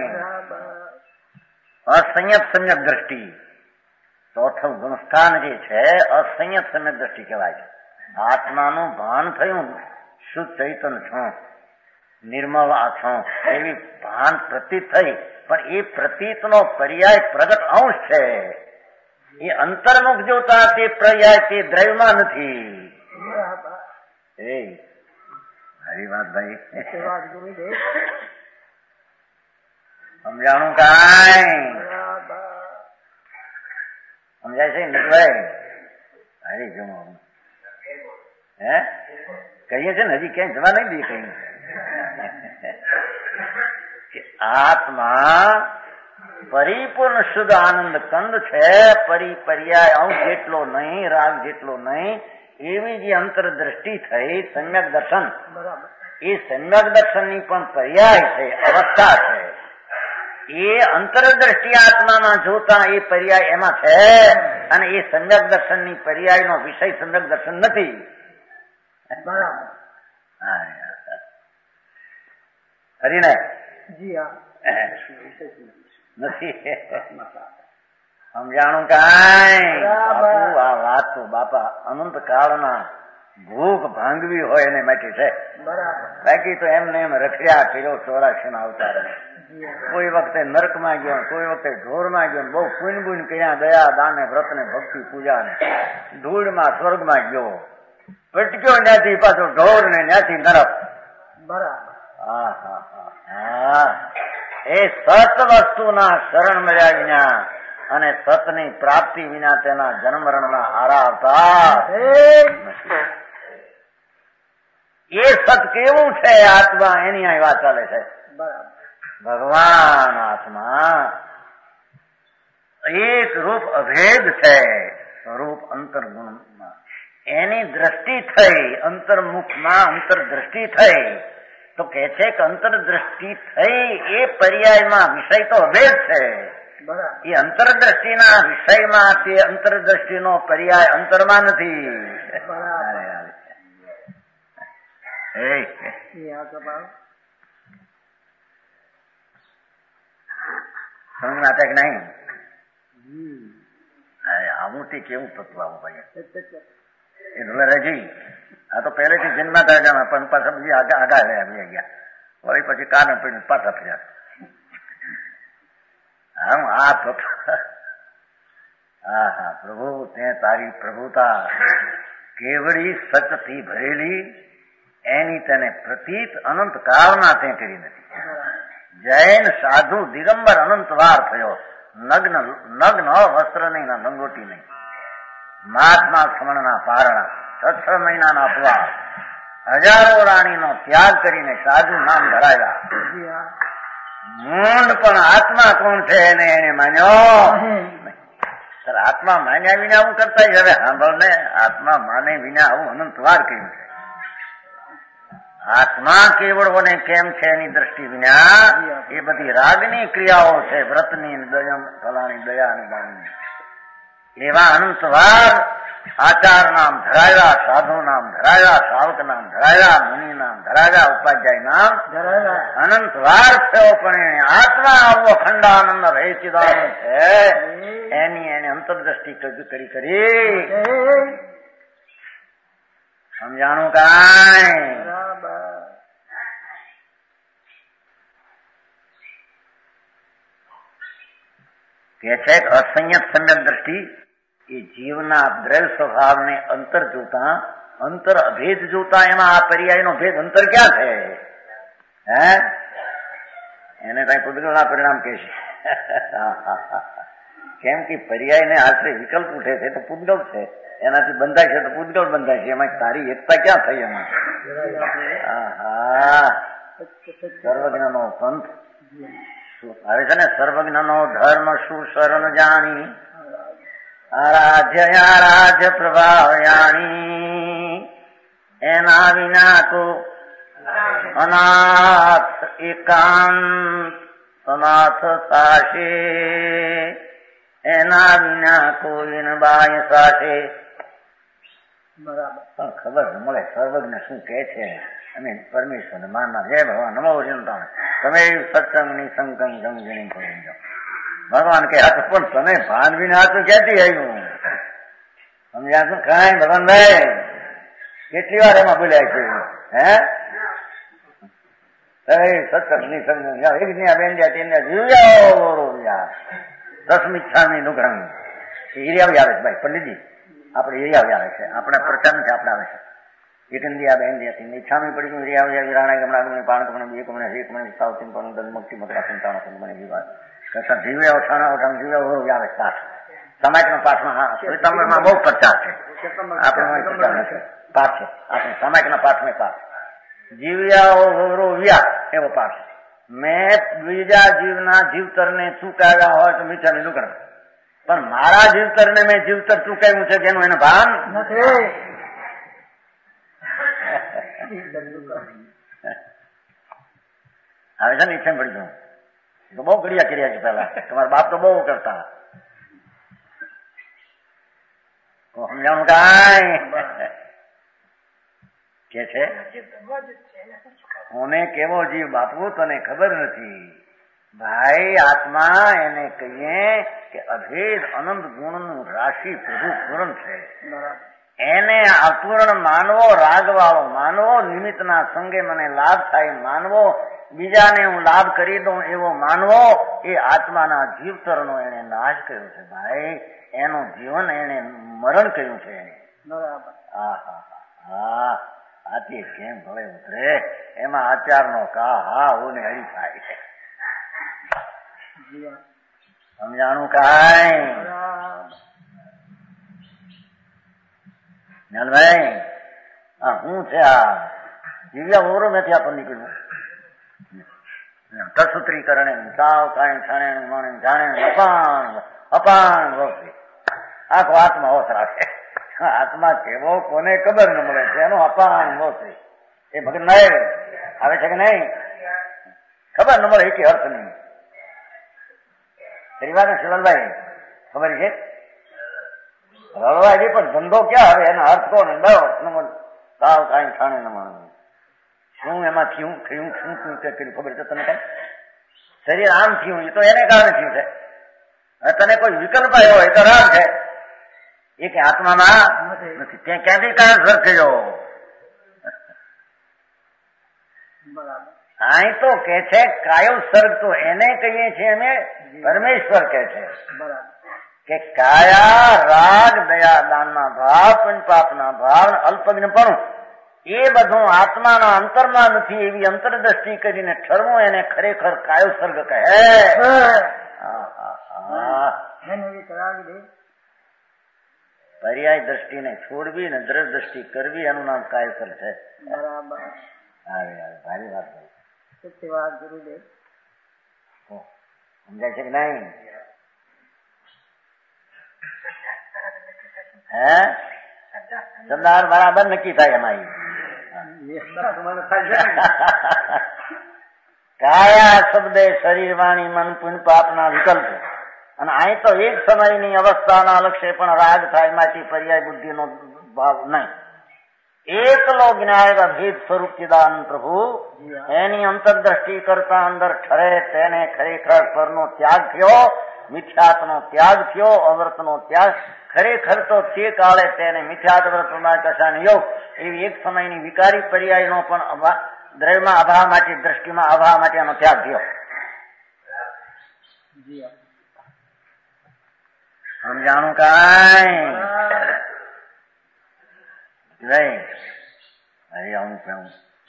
Speaker 3: અસંયત સમ્યક દ્રષ્ટિ, ચોથું ગુણસ્થાન જે છે અસંયત સમ્યક દ્રષ્ટિ કહેવાય છે. આત્માનું ભાન થયું, શુદ્ધ ચૈતન્ય છું, નિર્મળ છું એવી ભાન પ્રતીત થઈ, પણ એ પ્રતીતનો પર્યાય પ્રગટ અંશ છે. એ અંતર્મુખ જોતા તે પર્યાય તે દ્રવ્યમાં નથી. એ મારી વાત ભાઈ સમજાણું કાંઈ? સમજાય છે ને ભાઈ? હારી જમો હે કહીએ છે ને, હજી ક્યાંય જવા નહીં દે કઈ. આત્મા પરિપૂર્ણ શુદ્ધ આનંદ કંદ છે, પર્યાય અંશ જેટલો નહીં, રાગ જેટલો નહીં, એવી જે અંતરદ્રષ્ટિ થઈ સમ્યક દર્શન, એ સમ્યક દર્શનની પણ પર્યાય છે, અવસ્થા છે. એ અંતરદ્રષ્ટિ આત્મામાં જોતા એ પર્યાય એમાં છે, અને એ સમ્યક દર્શનની પર્યાયનો વિષય સમ્યક દર્શન નથી. હરીને નથી સમજાણું કાંઈ? બાપુ આ વાત તો બાપા અનંત કાળના ભૂખ ભાંગવી હોય એને માટે છે. બાકી તો એમને એમ રખડ્યા કર્યો 84 ના અવતાર. કોઈ વખતે નરકમાં ગયો, કોઈ વખતે ઢોરમાં ગયો, બહુ પુણ્ય બુણ કર્યા, દયા દાન વ્રત ને ભક્તિ પૂજા ને ધૂળમાં સ્વર્ગમાં ગયો, પટક્યો ત્યાંથી પાછો ઢોર ને ત્યાંથી નરક. હા હા હા એ સત વસ્તુના શરણ મળ્યા વિના અને સતની પ્રાપ્તિ વિના તેના જન્મરણના આરા આવતા. એ સત કેવું છે આત્મા, એની અહીં વાત ચાલે છે. ભગવાન આત્મા એક રૂપ અભેદ છે, સ્વરૂપ અંતર્ગુણમાં. એની દ્રષ્ટિ થઈ અંતર્મુખમાં, અંતરદ્રષ્ટિ થઈ તો કે છે કે અંતરદ્રષ્ટિ થઈ એ પર્યાયમાં વિષય તો અભેદ છે. એ અંતરદ્રષ્ટિના વિષયમાં તે અંતરદ્રષ્ટિનો પર્યાય અંતરમાં નથી. સમજ કે નહીં? આવું તે કેવું તત્વ આવું ભાઈ એ રજી. આ તો પહેલેથી જન્મા હતા પણ પાછા બીજી આગા આવી ગયા, વળી પછી કાન પડીને પાછા ફર્યા. આમ આ હા હા પ્રભુ તે તારી પ્રભુતા કેવડી સચથી ભરેલી, એની તેને પ્રતીત અનંત કાળના તે કરી નથી. જૈન સાધુ દિગંબર અનંત વાર થયો, નગ્ન વસ્ત્ર નહીં, ના લંગોટી નહીં, મહાત્મા ખમણના પારણા, 6 મહિનાના અપવાસ, હજારો રાણીનો ત્યાગ કરીને સાધુ નામ ધરાવ્યા. મૂંડ પણ આત્મા કોણ છે એને એને માન્યો. આત્મા માન્યા વિના આવું કરતા જ હવે સાંભળ ને, આત્મા માને વિના આવું અનંત વાર કહ્યું છે. આત્મા કેવળોને કેમ છે એની દ્રષ્ટિ વિના એ બધી રાગની ક્રિયાઓ છે, વ્રતની, દયા, ફલાણી દયા અને દાનની. એવા અનંતવાર આચાર નામ ધરાવ્યા, સાધુ નામ ધરાવ્યા, સાવક નામ ધરાવ્યા, મુનિ નામ ધરાવ્યા, ઉપાધ્યાય નામ અનંતવાર થયો, પણ આત્મા આવો ખંડાનંદ ભેચિદાનંદ છે એની એને અંતરદ્રષ્ટિ કરી સમજાણું કાંઈ? કે છે અસંયત સમ્યક દ્રષ્ટિ એ જીવના દ્રવ્ય સ્વભાવને અંતર જોતા, અંતર અભેદ જોતા, એમાં આ પર્યાયનો ભેદ અંતર ક્યાં છે? હે એને કઈ પૂતગલના પરિણામ કે છે. કેમ કે પર્યાયને આશરે વિકલ્પ ઉઠે છે તો પૂતગલ છે, એનાથી બંધાય છે તો પૂતગલ બંધાય છે. એમાં તારી એકતા ક્યાં થઈ? એમાં સર્વજ્ઞનો પંથ આવે છે ને, સર્વજ્ઞનો ધર્મ શું શરણ જાણી, આરાધ્ય પ્રભાવયાણી, એના વિના તો અનાથ એકાંત અનાથ સાશે, એના વિના કોઈ ન બાય સાશે. પણ ખબર મળે સર્વજ્ઞ શું કે છે અને પરમેશ્વર માનના. જય ભગવાન, નમો ચિંતા. તમે સત્સંગ ની સંકંગ ગંગણી કરી જાઓ. ભગવાન કે હાથ પણ તને ભાન વિના હાથ ક્યાંથી આવ્યું? સમજ્યા શું? કઈ ભગવાનભાઈ કેટલી વાર એમાં બોલ્યા છે? હે સત્સંગ ની સંકંગ એક બેન્ડ્યા તેને જીવ્યા દસમિચ્છામી નુગ્રહ હિરિયા આવે છે. ભાઈ પંડિતજી આપણે હિરિયા આવે છે, આપણા પ્રચાર છે, આપણે આવે છે. એકંદિયા બેન્ડ્યા ઈચ્છામી પડી ગયું હિરિયા વિરાણા ગમણા પાણ બે કમણે હે કમણે સાવતી પણ મુક્તિ મકરા ચિંતાનો મને વિવાદ કરતા જીવ્યા ઓછાના જીવ્યા આવે પાઠ સમાજનો પાઠમાં. હા, શ્વેતાંબરમાં બહુ પ્રચાર છે, આપણે પ્રચાર નથી, પાઠ છે આપણે સમાજના પાઠમાં પાઠ. જીવ્યા વ્યા એવો પાઠ. મેં બીજા જીવના જીવતરને ચૂકાવ્યા હોય તો મીઠા લીધું કરે, પણ મારા જીવતરને મેં જીવતર ચૂકાવ્યું છે તેનું એને ભાન નથી. આવે છે ને ઈચ્છા પડી ગયું તો બહુ ઘડિયા કર્યા છે પેલા. તમારા બાપ તો બહુ કરતા. સમજાણું કાંઈ? કે છે કોને કેવો જીવ બાપુ તને ખબર નથી. ભાઈ આત્મા એને કહીએ કે અભેદ અનંત ગુણનું રાશિ પ્રભુ પૂરણ છે. એને અપૂર્ણ માનવો, રાગવાળો માનવો, નિમિત્તના સંગે મને લાભ થાય માનવો, બીજાને હું લાભ કરી દઉં એવો માનવો, એ આત્માના જીવતરનો એને નાશ કર્યો છે. ભાઈ એનું જીવન એને મરણ કર્યું છે. હા આથી કેમ ભલે ઉતરે એમાં આચારનો કા હા ઓને હરી થાય છે. સમજાણું કાંઈ? ભાઈ હા શું છે આ જીવ્યા ઓરો નથી આપણને નીકળ્યું. તસૂત્રીકરણે સાવ કાંઈ છાણે માણે જાણે અપાણ અપાણ વખતે આખો આત્મા હોશ રાખે. આત્મા કેવો કોને ખબર ન મળે છે, એનો અપાણ હોશ એ મગજ નહીં આવે છે કે નહીં ખબર ન મળે એ અર્થ નહીં. ખરી વાત ને શિવલભાઈ? ખબર છે રળવાય પણ ધંધો ક્યાં હવે એના અર્થ કોણ સાવ કાંઈ છાણે ન માણવું. શું એમાં થયું થયું શું શું કર્યું ખબર છે તને? કઈ શરીર આમ થયું એ તો એને કારણે થયું છે. હવે તને કોઈ વિકલ્પ આવ્યો એ તો રાગ છે, એ કે આત્મામાં નથી. ત્યાં ક્યાંથી કારણ સર કર્યો? અહીં તો કે છે કાયો સર્ગ તો એને કહીએ છીએ અમે, પરમેશ્વર કે છે કે કાયા રાગ દયા દાનના ભાવ પંચપાપના ભાવ અલ્પજ્ઞપણું એ બધું આત્માના અંતરમાં નથી. એવી અંતરદ્રષ્ટિ કરીને ઠરવું એને ખરેખર કાયો સર્ગ કહે. પર્યાય દ્રષ્ટિને છોડવી ને દ્રઢ દ્રષ્ટિ કરવી એનું નામ કાયો સર્ગ છે. ભારી વાત ગુરુદેવ સમજાય છે કે નહીં? હે શબ્દાર બરાબર નક્કી થાય એમાં. કાયા શબ્દે શરીર વાણી મન પુણ્ય પાપના વિકલ્પ અને અહીં તો એક સમયની અવસ્થાના લક્ષ્ય પણ રાગ થાય, એમાંથી પર્યાય બુદ્ધિનો ભાવ નહીં. એકલો જ્ઞાન અભેદ સ્વરૂપ ચિદાનંદ પ્રભુ એની અંતરદ્રષ્ટિ કરતા અંદર ઠરે તેને ખરેખર પરનો ત્યાગ થયો, મિથ્યાત્વનો ત્યાગ થયો, અવ્રતનો ત્યાગ. ખરેખર તો તે કાળે તેને મિથ્યાત્વ્રતમાં કશાને યોગ એવી એક સમયની વિકારી પર્યાયનો પણ દ્રવ્યમાં અભાવમાંથી દ્રષ્ટિમાં અભાવમાંથી એનો ત્યાગ થયો. સમજાણું કાંઈ નહીં? અરે આવું કેવું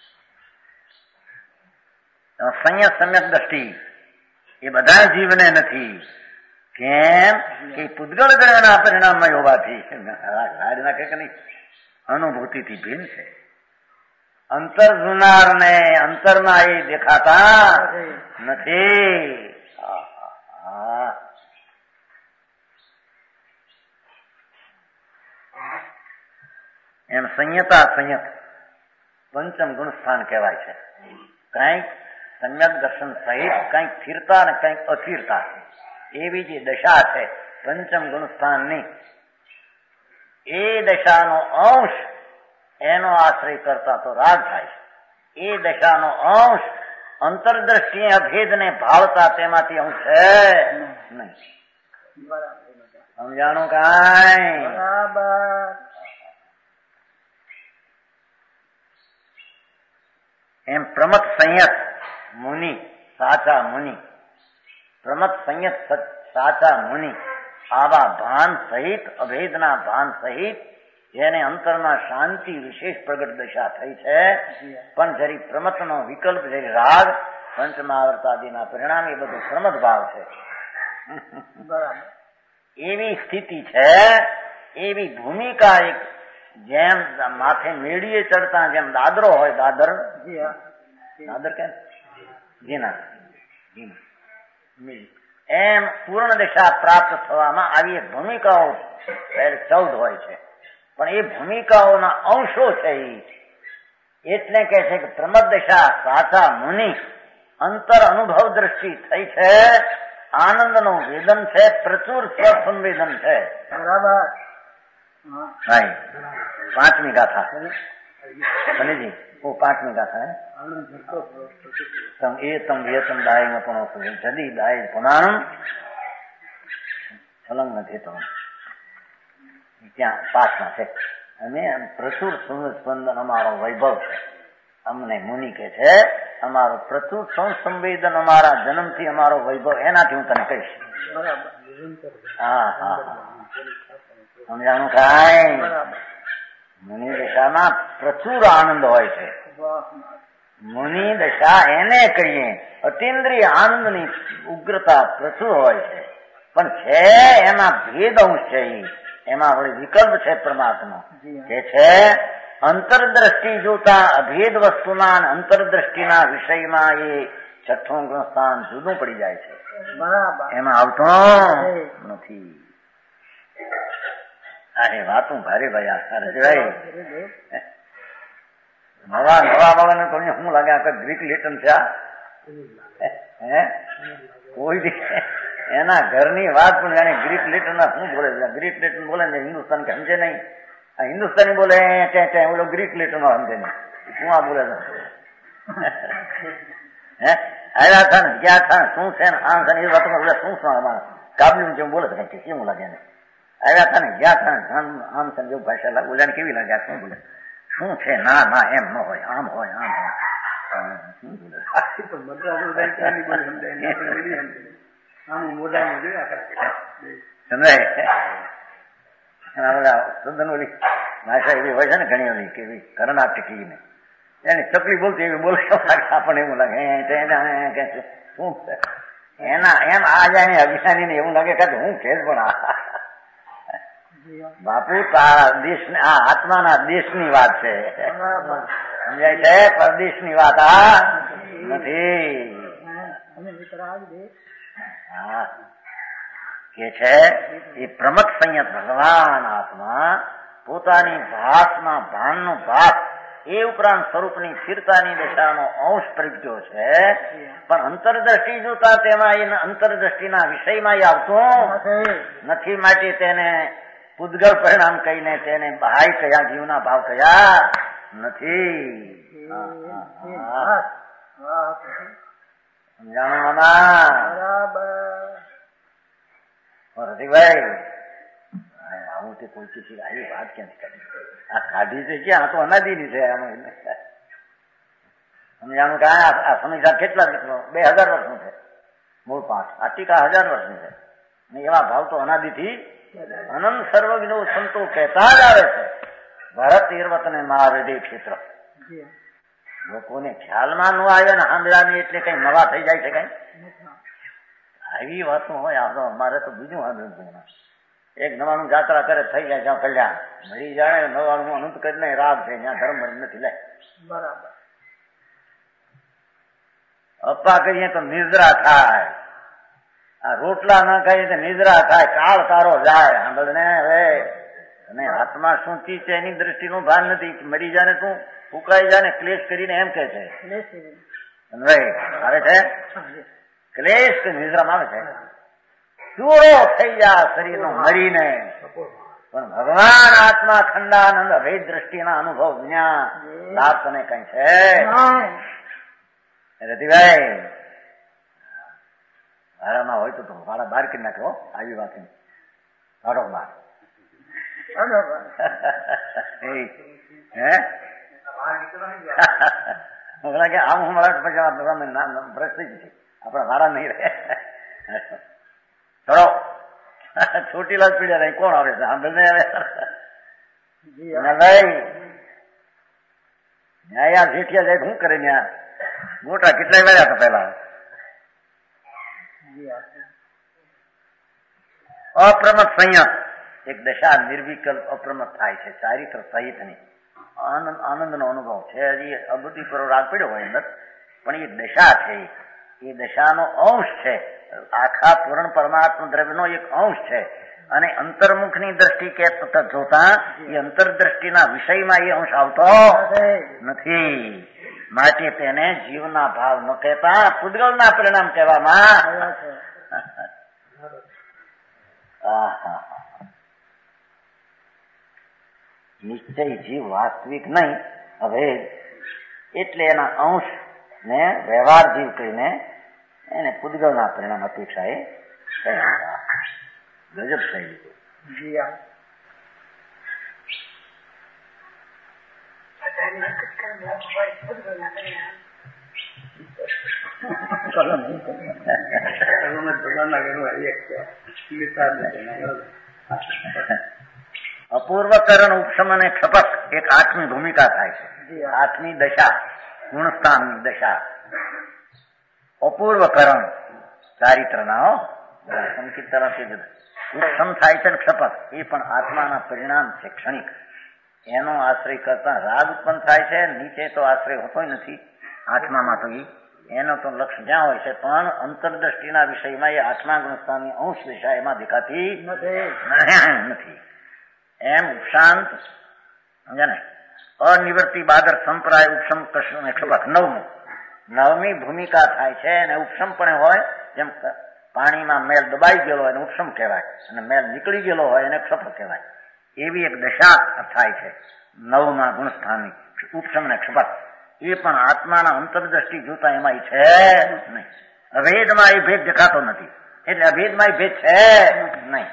Speaker 3: સંયત સમ્યક દ્રષ્ટિ એ બધા જીવને નથી. કેમ કે પૂતગળ ગ્રહના પરિણામમાં હોવાથી રાજના કે નહીં અનુભૂતિથી ભિન્ન છે. અંતર જોનાર ને અંતરમાં એ દેખાતા નથી. એમ સંયતા સંયત પંચમ ગુણ સ્થાન કહેવાય છે. કંઈક સમ્યક દર્શન સહિત કંઈક સ્થિરતા અને કંઈક અસ્થિરતા એવી જે દશા છે પંચમ ગુણ સ્થાનની, એ દશાનો અંશ એનો આશ્રય કરતા તો રાગ થાય છે. એ દશાનો અંશ અંતરદ્રષ્ટિ અભેદને ભાળતા તેમાંથી અંશ છે નહીં. સમજાણું કાંઈ? એમ પ્રમત સંયત મુનિ સાચા મુનિ, પ્રમત સંયત સાચા મુનિ આવા ભાન સહિત અભેદના ભાન સહિત જેને અંતરમાં શાંતિ વિશેષ પ્રગટ દશા થઈ છે, પણ જરી પ્રમતનો વિકલ્પ જરી રાગ પંચમહાવર્તાદિના પરિણામ એ બધું પ્રમત ભાવ છે. એવી સ્થિતિ છે, એવી ભૂમિકા એક જેમ માથે મેળીએ ચડતા જેમ દાદરો હોય, દાદર કે જીના એમ પૂર્ણ દિશા પ્રાપ્ત થવામાં આવી એક ભૂમિકાઓ 14 હોય છે. પણ એ ભૂમિકાઓના અંશો છે. એટલે કે છે કે પ્રમદ દિશા સાચા મુનિ અંતર અનુભવ દ્રષ્ટિ થઈ છે, આનંદનું વેદન છે, પ્રચુર સ્વસંવેદન છે.
Speaker 4: બરાબર.
Speaker 3: હા, 5મી ગાથા શનિજી वो 5મી ગાથા તમ એતમ વેતમ દાય પણ જદી દાય પુનાણમ ફલંગ નથી તો ત્યાં 5માં છે. અને પ્રચુર સ્પંદન અમારો વૈભવ છે. અમને મુનિ કે છે અમારો પ્રચુર સંવેદન અમારા જન્મથી અમારો વૈભવ, એનાથી હું તને કહીશ. હા હા સમજાણું કાંઈ? મુનિ દશામાં પ્રચુર આનંદ હોય છે. મુનિ દશા એને કહીએ અતિન્દ્રિય આનંદની ઉગ્રતા પ્રચુર હોય છે, પણ છે એમાં ભેદ અંશ છે. એમાં વળી વિકલ્પ છે પરમાત્મા કે છે અંતરદ્રષ્ટિ જોતા અભેદ વસ્તુના અને અંતરદ્રષ્ટિના વિષયમાં એ છઠ્ઠું સ્થાન જુદું પડી જાય છે. એમાં આવતો નથી. અરે વાતું ભારે ભાઈ નવા વાળાને તો શું લાગે આખા ગ્રીક લેટન છે. કોઈ એના ઘરની વાત પણ જાણે ગ્રીક લેટરના શું બોલે છે. ગ્રીક લેટન બોલે ને હિન્દુસ્તાન કે સમજે નહીં. આ હિન્દુસ્તાની બોલે ત્યાં ઓલો ગ્રીક લેટનો સમજે નહીં. શું આ બોલે છે? આવ્યા હતા ને ગયા હતા શું છે ને આમ છે એ વાતમાં બોલે શું કાબલી જેમ બોલે છે કઈ કેવું લાગે ને. આવ્યા હતા ને ગયા હતા આમ છે જેવું ભાષા લાગે બોલ્યા કેવી લાગે શું બોલે શું છે? ના ના એમ ન હોય, આમ હોય, આમ હોય. શું બોલે સુંદર ઓલી ભાષા એવી હોય છે ને ઘણી ઓલી કેવી કર્ણાટકી ને એની ચકલી બોલતી એવી બોલે આપણને એવું લાગે શું છે એના એમ આ જાય અજ્ઞાની ને એવું લાગે કે હું છે જ પણ બાપુ તારા દેશ આ આત્માના દેશની વાત છે, સમજાય છે? પરદેશની વાત આ નથી. હા કે છે એ પ્રમત સંયત ભગવાન આત્મા પોતાની ભાસમાં ભાનનો ભાસ એ ઉપરાંત સ્વરૂપની સ્થિરતાની દશાનો અંશ પ્રગટ્યો છે, પણ અંતરદ્રષ્ટિ જોતા તેમાં એ અંતરદ્રષ્ટિના વિષયમાં આવતું નથી. માટે તેને પૂદગલ પરિણામ કહીને તેને બાહ્ય કયા જીવના ભાવ કયા નથી. સમજાણું મામા? રતિભાઈ આવું તે કોઈ કિસી આવી વાત ક્યાંથી કરી? આ કાઢી છે ક્યાં? આ તો અનાદિની છે. સમજાણું કે આ સમીક્ષા કેટલા નીકળો? 2000 વર્ષનું છે મૂળ પાઠ. આ ટીકા 1000 વર્ષની છે. એવા ભાવ તો અનાદિથી અનંત સર્વજ્ઞો સંતો કહેતા જ આવે છે. ભરત ઈર્વતને મહાવેદે ક્ષેત્ર. લોકોને ખ્યાલમાં ન આવે ને સાંભળ્યા એટલે કઈ નવા થઈ જાય છે કઈ? આવી વાતો હોય. આ તો અમારે તો બીજું સાંભળ્યું. એક નવાનું જાત્રા કરે થઈ જાય જ્યાં કલ્યાણ મળી જાય, નવાનું અનંત કરીને રાગ છે જ્યાં ધર્મ નથી. લે
Speaker 4: બરાબર.
Speaker 3: અપ્પા કરીએ તો નિદ્રા થાય, આ રોટલા ના ખાઈએ તો નિદ્રા થાય, કાળ તારો જાય. સાંભળ ને હવે અને આત્મા શું ચીજ છે એની દ્રષ્ટિનું ભાન નથી. મરી જાય ને તું ફૂંકાઈ જાય ને ક્લેશ કરીને એમ કે છે આવે છે ક્લેશ કે નિદ્રામાં આવે છે. ચૂરો થઈ જાય શરીર નો મરીને, પણ ભગવાન આત્મા ખંડાનંદ અભેદ દ્રષ્ટિના અનુભવ વિના લાભ તને કઈ છે? રતિભાઈ ભાડામાં હોય તો ભાડા બહાર કરી નાખો. આવી વાત ભાડો બહાર કે આમ હું મળે પછી ભ્રષ્ટ થઈ જશે. આપણા ભાડા નહીં રહે. ચલો છોટી લાલ પીડ્યા રહી કોણ આવે છે? સાંભળ આવે ભાઈ. ન્યાયા જેઠિયા જાય શું કરે? ત્યાં મોટા કેટલાય વાળ્યા હતા પેલા. અપ્રમત સંયત એક દશા નિર્વિકલ્પ અપ્રમત થાય છે. ચારિત્ર સહિતની આનંદનો અનુભવ છે. હજી અબુદ્ધિ પર રાગ પડ્યો હોય અંદર, પણ એ દશા છે. એ દશાનો અંશ છે. આખા પૂર્ણ પરમાત્મા દ્રવ્યનો એક અંશ છે. અને અંતર્મુખની દ્રષ્ટિ કે જોતા એ અંતરદ્રષ્ટિના વિષયમાં એ અંશ આવતો નથી. માટે તેને જીવના ભાવ ન કહેતા પૂદગલના પરિણામ કહેવામાં. નિશ્ચય જીવ વાસ્તવિક નહીં અભેદ, એટલે એના અંશ ને વ્યવહાર જીવ કહીને એને પૂદગલના પરિણામ અપેક્ષા એ ગજબ થઈ ગયું. અપૂર્વકરણ ઉપશમ અને ક્ષપક એક આઠમી ભૂમિકા થાય છે. આઠમી દશા ગુણસ્થાનની દશા. અપૂર્વકરણ ચારિત્રના સંકિત તરફથી ઉપશમ થાય છે. ક્ષપક એ પણ આત્માના પરિણામ છે ક્ષણિક. એનો આશ્રય કરતા રાગ ઉત્પન્ન થાય છે. નીચે તો આશ્રય હોતો નથી આત્મામાં. તો એનો તો લક્ષ્ય જ્યાં હોય છે, પણ અંતરદ્રષ્ટિના વિષયમાં એ આત્મા ગુણસ્થાનની અંશ દિશા એમાં દેખાતી નથી. એમ ઉપશાંત સમજ્યા ને. અનિવૃત્તિ બાદર સંપ્રાય ઉપશમ કૃષ્ણ ક્ષપક નવમી ભૂમિકા થાય છે. અને ઉપશમ પણ હોય જેમ પાણીમાં મેલ દબાઈ ગયેલો હોય એને ઉપશમ કહેવાય, અને મેલ નીકળી ગયેલો હોય એને ક્ષપક કહેવાય. એવી એક દશા થાય છે નવમા ગુણસ્થાનની ઉપશમ ને ક્ષપક. એ પણ આત્માના અંતરદ્રષ્ટિ જોતા એમાં છે નહીં. અભેદમાં એ ભેદ દેખાતો નથી, એટલે અભેદમાં એ ભેદ છે નહીં.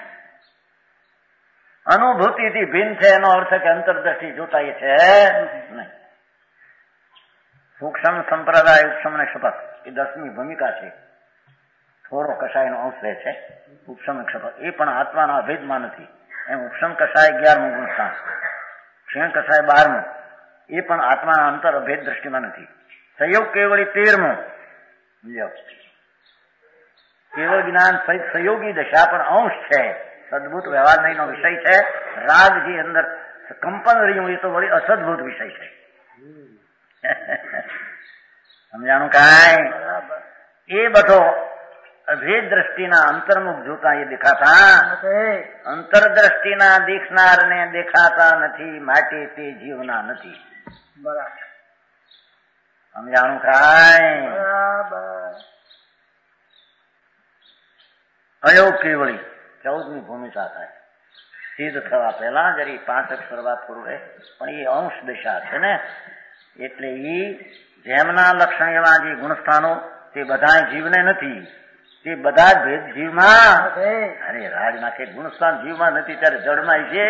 Speaker 3: અનુભૂતિથી ભિન્ન છે એનો અર્થ કે અંતરદ્રષ્ટિ જોતા એ છે નહીં. સૂક્ષ્મ સંપ્રદાય ઉપશમ ને ક્ષપક એ 10મી ભૂમિકા છે. થોડો કષાયનો અંશ રહે છે ઉપશમ ક્ષપક. એ પણ આત્માના અભેદમાં નથી. એમ ઉપશમ કષાય 11મું ગુણસ્થાન, ક્ષીણ કષાય 12મું. એ પણ આત્માના અંતર અભેદ દ્રષ્ટિમાં નથી. સંયોગ કેવળી 13મું. કેવળ જ્ઞાન સહિત સંયોગી દશા પણ અંશ છે. સદભૂત વ્યવહાર નહીંનો વિષય છે. રાગ જે અંદર કંપન રહ્યું એ તો વળી અસદભૂત વિષય છે. સમજાણું કાંઈ? એ બધો અભેદ દ્રષ્ટિના અંતર્મુખ જોતા એ દેખાતા અંતરદ્રષ્ટિના દેખનારને દેખાતા નથી. માટે તે જીવના નથી.
Speaker 4: બરાબર
Speaker 3: સમજાણું કાંઈ?
Speaker 4: બરાબર
Speaker 3: અયો કેવળી 14મી ભૂમિકા થાય. સિદ્ધ થવા પહેલા જરી 5 અક્ષર વાત પૂર્વે પણ એ અંશ દિશા છે ને, એટલે ઈ જેમના લક્ષણ એવા જે ગુણસ્થાનો તે બધા જીવને નથી, તે બધા જ ભેદ જીવમાં. અરે રાજમાં કે ગુણસ્થાન જીવમાં નથી ત્યારે જળમાં છે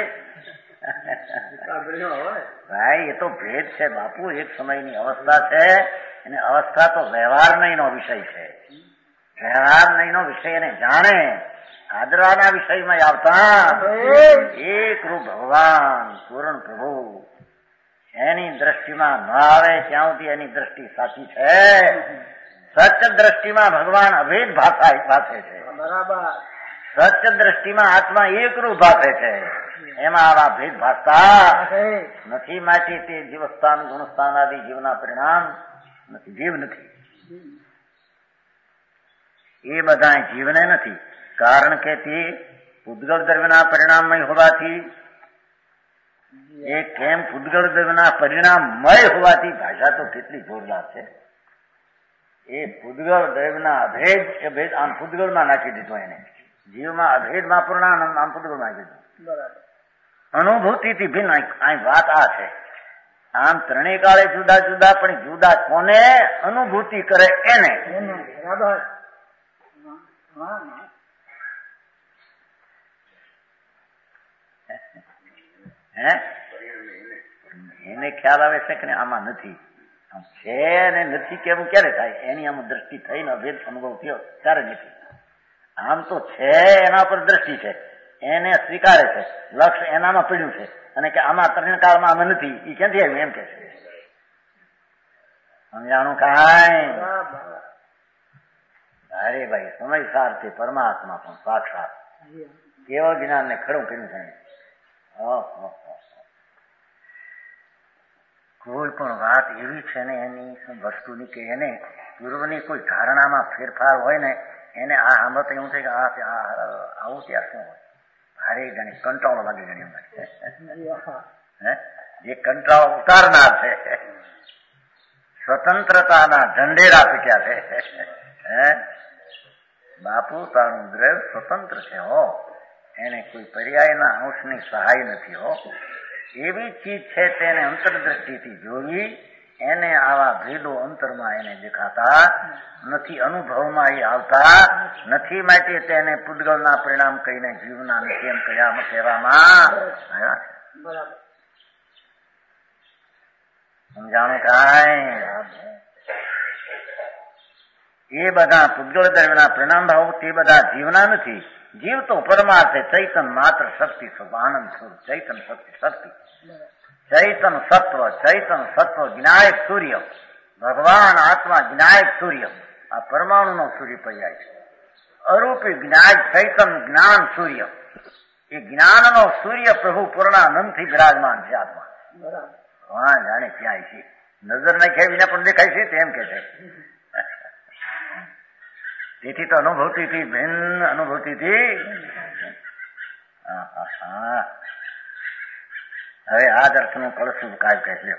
Speaker 3: ભાઈ. એ તો ભેદ છે બાપુ, એક સમયની અવસ્થા છે, અને અવસ્થા તો વ્યવહાર નહીંનો વિષય છે. વ્યવહાર નહીંનો વિષય એને જાણે, આદરાના વિષયમાં આવતા એક રૂપ ભગવાન પૂર્ણ પ્રભુ એની દ્રષ્ટિમાં ન આવે ત્યાં સુધી એની દ્રષ્ટિ સાચી છે. સત્ય દ્રષ્ટિમાં ભગવાન અભેદ ભાષે છે.
Speaker 4: બરાબર
Speaker 3: સત્ય દ્રષ્ટિમાં આત્મા એકરૂપ ભાષે છે. એમાં આવા ભેદ ભાષતા નથી. માટે તે જીવસ્થાન ગુણસ્થાન આદિ જીવના પરિણામ નથી, જીવ નથી. એ બધા જીવને નથી, કારણ કે તે પૂતગળ દ્રવ્યના પરિણામમય હોવાથી, એ કેમ પૂતગળ દ્રવ્યના પરિણામમય હોવાથી, ભાષા તો કેટલી જોરદાર છે. એ પૂતગળ દ્રવ્યના અભેદ, એ ભેદ આમ પૂતગળમાં નાખી દીધો એને, જીવમાં અભેદમાં પૂર્ણાનંદ આમ પૂતગળમાં નાખી દીધું.
Speaker 4: બરાબર
Speaker 3: અનુભૂતિથી ભિન્ન અહીં વાત આ છે. આમ ત્રણેય કાળે જુદા જુદા, પણ જુદા કોને? અનુભૂતિ કરે એને.
Speaker 4: બરાબર
Speaker 3: હે એને ખ્યાલ આવે છે કે આમાં નથી, આમ છે ને નથી કેવું ક્યારે થાય? એની આમ દ્રષ્ટિ થઈને અભેદ અનુભવ થયો ત્યારે નથી. આમ તો છે, એના પર દ્રષ્ટિ છે, એને સ્વીકારે છે, લક્ષ્ય એનામાં પડ્યું છે, અને કે આમાં ત્રણ કાળમાં આમાં નથી, એ ક્યાંથી આવ્યું એમ કે છે. સમજાણું કાંઈ? અરે ભાઈ સમયસાર તે પરમાત્મા પણ સાક્ષાત કેવળ જ્ઞાન ને ખડું કર્યું છે. કોઈ પણ વાત એવી છે ને એની વસ્તુની કે એને પૂર્વની કોઈ ધારણામાં ફેરફાર હોય ને, એને આ સાંભળતા એવું થાય કે આવું ત્યાં શું હોય? ભારે ગણી કંટાળો લાગે ગણી જે કંટાળો ઉતારનાર છે, સ્વતંત્રતાના ઢંઢેરા પીટ્યા છે. બાપુ તારું દ્રવ્ય સ્વતંત્ર છે હો, એને કોઈ પર્યાયના અંશની સહાય નથી હો. એવી ચીજ છે તેને અંતરદ્રષ્ટિથી જોવી, એને આવા ભેદો અંતરમાં એને દેખાતા નથી, અનુભવમાં એ આવતા નથી. માટે તેને પૂતગળના પરિણામ કહીને જીવના નથી એમ કહેવામાં આવ્યા. સમજાણું કાંઈ? એ બધા પૂતગળ દ્રવ્યના પરિણામ ભાવ તે બધા જીવના નથી. જીવ તો પરમાર્થ ચૈતન માત્ર શક્તિ સ્વરૂપ આનંદ સ્વરૂપ ચૈતન શક્તિ શક્તિ ચૈતન સત્વ જ્ઞાયક સૂર્ય, ભગવાન આત્મા જ્ઞાયક સૂર્ય, આ પરમાણુનો સૂર્ય પર્યાય છે. અરૂપી જ્ઞાયક ચૈતન જ્ઞાન સૂર્ય, એ જ્ઞાનનો સૂર્ય પ્રભુ પૂર્ણાનંદથી વિરાજમાન છે આત્મા. ભગવાન જાણે ક્યાંય છે, નજર નાખ્યા વિના પણ દેખાય છે તેમ કે છે. તેથી તો અનુભૂતિથી ભિન્ન, અનુભૂતિથી. હવે આ દર્શનનું કળશું કાય કહે લ્યો.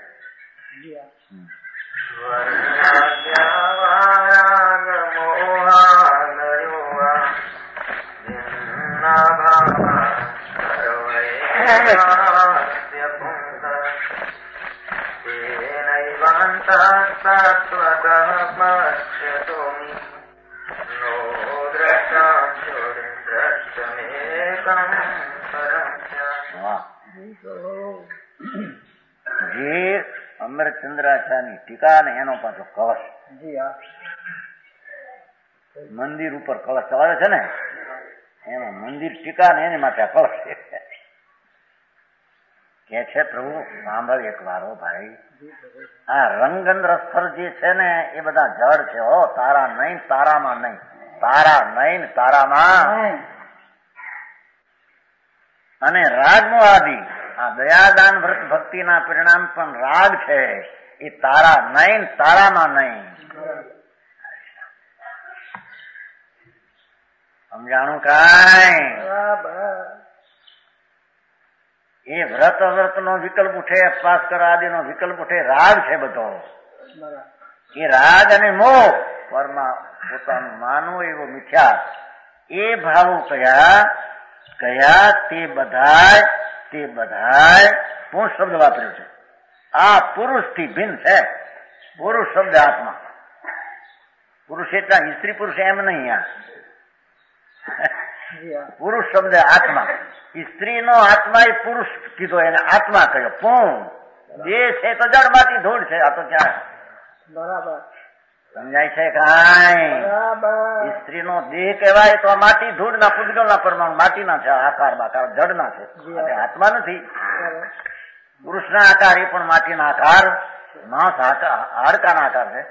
Speaker 3: જે અમરચંદ્રાચાર્યની ટીકા ને એનો પાછો કળશ, મંદિર ઉપર કળશ ચલાવે છે ને, એનો મંદિર ટીકા ને એની માટે કળશ કે છે. પ્રભુ સાંભળ એક વારો ભાઈ, આ રંગન રસ્તર જે છે ને એ બધા જળ છે હો, તારા નહીં, તારામાં નહીં, તારા નહીં તારામાં. અને રાગનો આદિ આ દયાદાન વ્રત ભક્તિના પરિણામ પણ રાગ છે, એ તારા નહીં તારામાં નહીં. સમજાણું કાંઈ? એ વ્રત નો વિકલ્પ ઉઠે, અપાસ્કર આદિનો વિકલ્પ ઉઠે, રાગ છે બધો. એ રાગ અને મોહ પરમાં પોતાનું માનવું એવો મિથ્યા, એ ભાવો કયા તે બધાય પુરુષ શબ્દ વાપર્યો છે. આ પુરુષ થી ભિન્ન છે. પુરુષ શબ્દ આત્મા. પુરુષ એટલા સ્ત્રી પુરુષ એમ નહીં. પુરુષ શબ્દ આત્મા. સ્ત્રીનો આત્મા એ પુરુષ કીધો, એને આત્મા કહ્યો. પૂર્ણ દેહ છે તો જળમાંથી ધૂળ છે. આ તો ક્યાં
Speaker 4: બરાબર
Speaker 3: સમજાય છે? કાંઈ સ્ત્રીનો દેહ કહેવાય તો માટી ધૂળના પૂતગલના પરમાણુ માટીના છે, આકાર બાકાર જળના છે, આત્મા નથી. પુરુષના આકાર એ પણ માટીના આકાર, માંસ હાડકાના આકાર છે.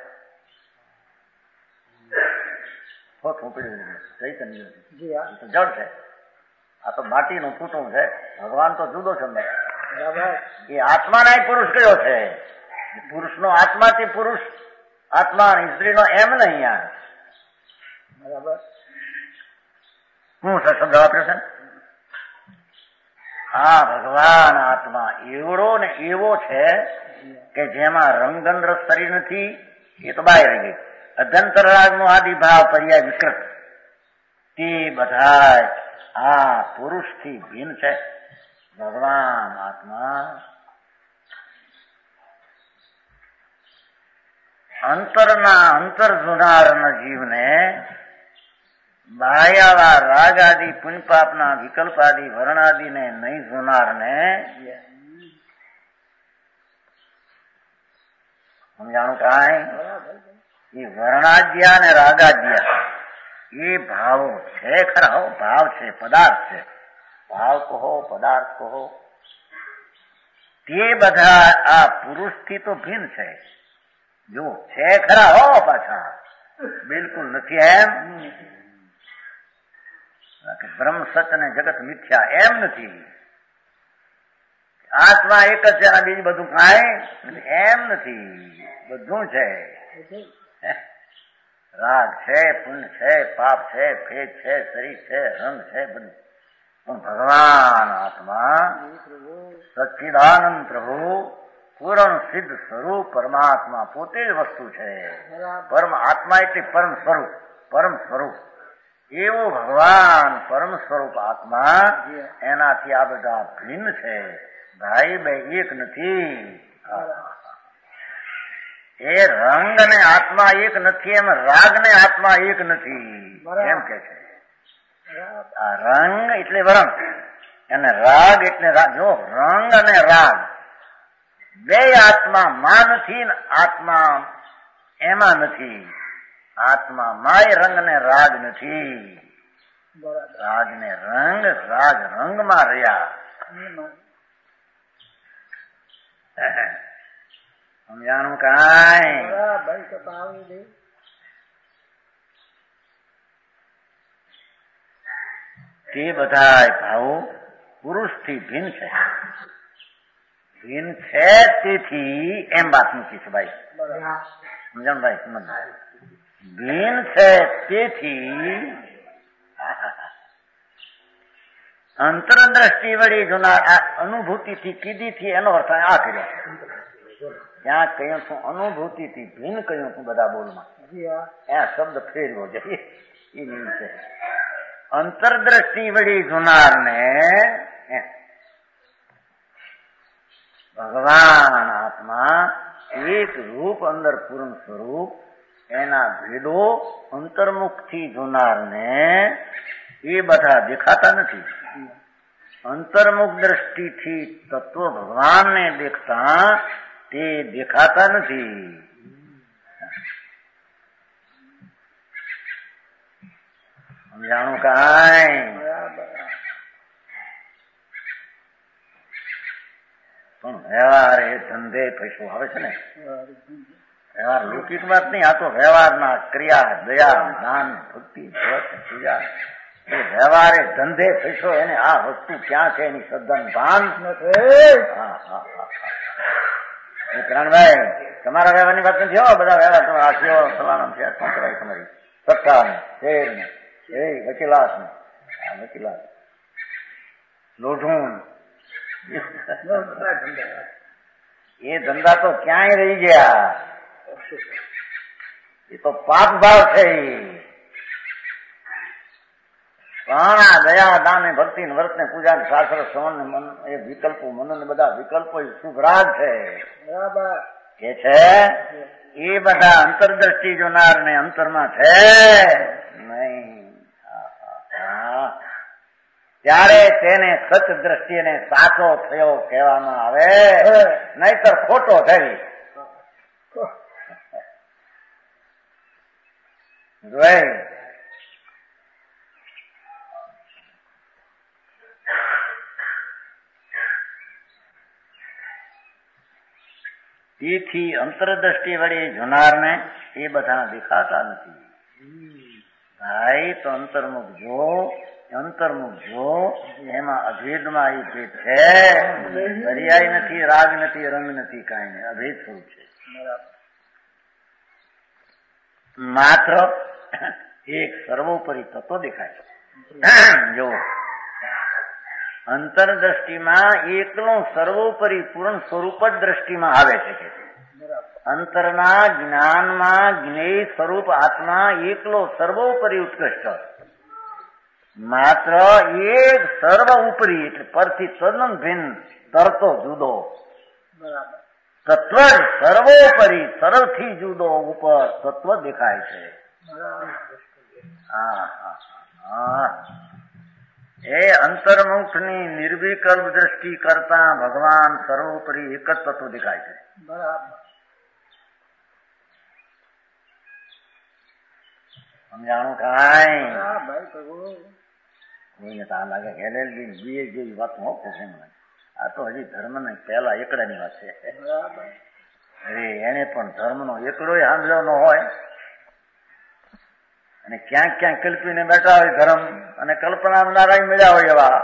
Speaker 3: ચૈતન્ય જળ છે. આ તો માટીનું પૂતળું છે. ભગવાન તો જુદો છે. એ આત્માના પુરુષ કયો છે? પુરુષનો આત્માથી પુરુષ આત્મા, સ્ત્રીનો એમ નહીં.
Speaker 4: બરાબર
Speaker 3: શું શબ્દ વાપર્યો છે? હા, ભગવાન આત્મા એવડો ને એવો છે કે જેમાં રંગન રસ શરીર નથી. એ તો બહાર રહી ગઈ. અધ્યંતર રાગનો આદિભાવ પર્યાય વિકૃત, તે બધા આ પુરુષથી ભિન્ન છે. ભગવાન આત્મા અંતર જોનારના જીવને બાહ્યાવા રાગ આદિ પુણ્યપાપના વિકલ્પ આદિ વર્ણાદિને નહીં જોનારને સમજાણું કાંઈ? એ વર્ણાદ્યા ને રાગાદ્યા એ ભાવો છે ખરા. ભાવ છે, પદાર્થ છે. ભાવ કહો, પદાર્થ કહો, તે બધા આ પુરુષથી તો ભિન્ન છે. જો છે ખરા હો, પાછા બિલકુલ નથી એમ. બ્રહ્મ સત્ય ને જગત મિથ્યા એમ નથી. આત્મા એક જ છે, બીજું બધું કાંઈ એમ નથી. બધું છે. રાગ છે, પુણ્ય છે, પાપ છે, ભેદ છે, શરીર છે, રંગ છે, બધું. પણ ભગવાન આત્મા સચ્ચિદાનંદ પ્રભુ પૂર્ણ સિદ્ધ સ્વરૂપ પરમાત્મા પોતે જ વસ્તુ છે. પરમ આત્મા એટલે પરમ સ્વરૂપ. પરમ સ્વરૂપ એવું ભગવાન પરમ સ્વરૂપ આત્મા, એનાથી આ બધા ભિન્ન છે. ભાઈ બે એક નથી. એ રંગ ને આત્મા એક નથી, એમ રાગ ને આત્મા એક નથી એમ કે છે. આ રંગ એટલે વરણ અને રાગ એટલે રાગ. જો રંગ અને રાગ બે આત્મા માં નથી, આત્મા એમાં નથી. આત્મા માય રંગ ને રાગ નથી. રાગ ને રંગ, રાગ રંગમાં રહ્યા. સમજાણું કાંઈ? તે બધા ભાવો પુરુષથી ભિન્ન છે. ભિન્ન છે તેથી એમ વાત મૂકી છે ભાઈ. સમજાણ ભાઈ? સમજ. ભિન્ન છે તેથી અંતરદ્રષ્ટિ વળી જોનાર આ અનુભૂતિથી કીધીથી એનો અર્થ આ કર્યો. ત્યાં કહ્યું છું અનુભૂતિથી ભિન્ન કહ્યું છું બધા બોલમાં. ત્યાં શબ્દ ફેરવો જોઈએ એ નહીં છે. અંતરદ્રષ્ટિ વળી જોનારને ભગવાન આત્મા એક રૂપ અંદર પૂર્ણ સ્વરૂપ, એના ભેદો અંતર્મુખથી જોનારને એ બધા દેખાતા નથી. અંતર્મુખ દ્રષ્ટિથી તત્વ ભગવાનને દેખતા તે દેખાતા નથી. સમજાણું કાંઈ? પણ વ્યવહાર એ ધંધે પૈસો આવે છે ને. વ્યવહાર લૌકિક વાત નહીં. આ તો વ્યવહારના ક્રિયા, દયા, દાન, ભક્તિ, વ્રત, પૂજા, એ વ્યવહારે ધંધે પૈસો. એને આ વસ્તુ ક્યાં છે એની શ્રદ્ધાનું ભાન નથી. કિરણભાઈ, તમારા વ્યવહારની વાત નથી. હો બધા વ્યવહાર તમારા આશીઓ સલામ છે. શું કરાય તમારી સત્તા ને શેર ને એ વકીલાત ને વકીલાત લોઢું એ ધંધા તો ક્યાંય રહી ગયા, એ તો પાપ ભાવ છે. પણ આ દયા દાન ભક્તિ ને વર્ત ને પૂજા ને શાસ્ત્ર શ્રવણ ને મન એ વિકલ્પો મન ને બધા વિકલ્પો એ શુભરાગ છે.
Speaker 4: બરાબર
Speaker 3: કે છે એ બધા અંતરદ્રષ્ટિ જોનાર ને અંતરમાં છે નહીં. ત્યારે તેને સચ દ્રષ્ટિ ને સાચો થયો કહેવામાં આવે, નહીતર ખોટો થઈ. તેથી અંતરદ્રષ્ટિ વળી જોનારને એ બધા દેખાતા નથી. ભાઈ તો અંતર્મુખ જો એમાં અભેદમાં એ ભેદ છે. દરિયાઈ નથી, રાગ નથી, રંગ નથી, કાંઈ નહીં, અભેદ સ્વરૂપ છે. માત્ર એક સર્વોપરી તત્વ દેખાય છે. જો અંતરદ્રષ્ટિમાં એકલું સર્વોપરી પૂર્ણ સ્વરૂપ જ દ્રષ્ટિમાં આવે છે. અંતરના જ્ઞાનમાં જ્ઞેય સ્વરૂપ આત્મા એકલો સર્વોપરી ઉત્કૃષ્ટ, માત્ર એક સર્વ ઉપરી એટલે પરથી તદ્દન ભિન્ન તરતો જુદો તત્વ જ સર્વોપરી સર્વથી જુદો ઉપર તત્વ દેખાય છે. એ અંતર્મુખની નિર્વિકલ્પ દ્રષ્ટિ કરતા ભગવાન સર્વોપરી એક જ તત્વ દેખાય છે. સમજાણું કાંઈ કોઈને તો આ લાગે હેલેલજી બીએ જેવી વાત મોકો છે. આ તો હજી ધર્મ ને પહેલા એકડાની વાત છે. અરે એને પણ ધર્મનો એકડો સાંભળ્યો ન હોય અને ક્યાંક ક્યાંક કલ્પીને બેઠા હોય ધર્મ અને કલ્પના નારાયણ મળ્યા હોય એવા.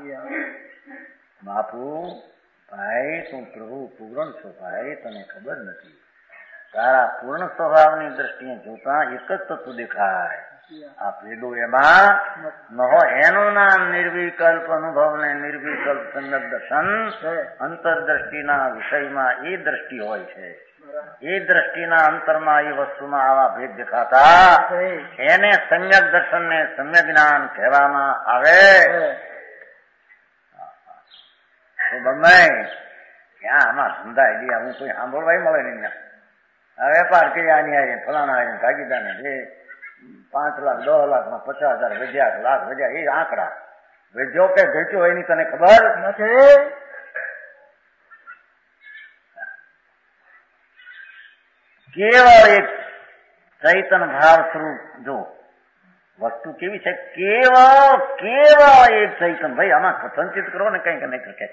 Speaker 3: બાપુ ભાઈ તું પ્રભુ પૂર્ણ છો ભાઈ, તને ખબર નથી. તારા પૂર્ણ સ્વભાવની દ્રષ્ટિએ જોતા એક જ તત્વ દેખાય. આ ભેદો એમાં ન હોય. એનું નામ નિર્વિકલ્પ અનુભવ ને નિર્વિકલ્પ સંગત દર્શન. અંતરદ્રષ્ટિના વિષયમાં એ દ્રષ્ટિ હોય છે. એ દ્રષ્ટિના અંતરમાં એ વસ્તુમાં આવા ભેદ દેખાતા એને સમ્યક દર્શન ને સમ્યક જ્ઞાન કહેવામાં આવે. તો ગમે ક્યાં આમાં ધંધા એલિયા હું કોઈ સાંભળવાય મળે નહીં. આ વેપાર કર્યા આની ફલાણા આવીને ભાગીદાર ને 5 લાખ 10 લાખમાં 50,000 વધ્યા, લાખ વધ્યા, એ આંકડા વેચ્યો કે વેચ્યો એની તને ખબર નથી. કેવળ એક ચૈતન ભાવ સ્વરૂપ જો વસ્તુ કેવી છે, કેવળ એક ચૈતન. ભાઈ આમાં કથનચિત કરો ને કઈક નહીં કઈ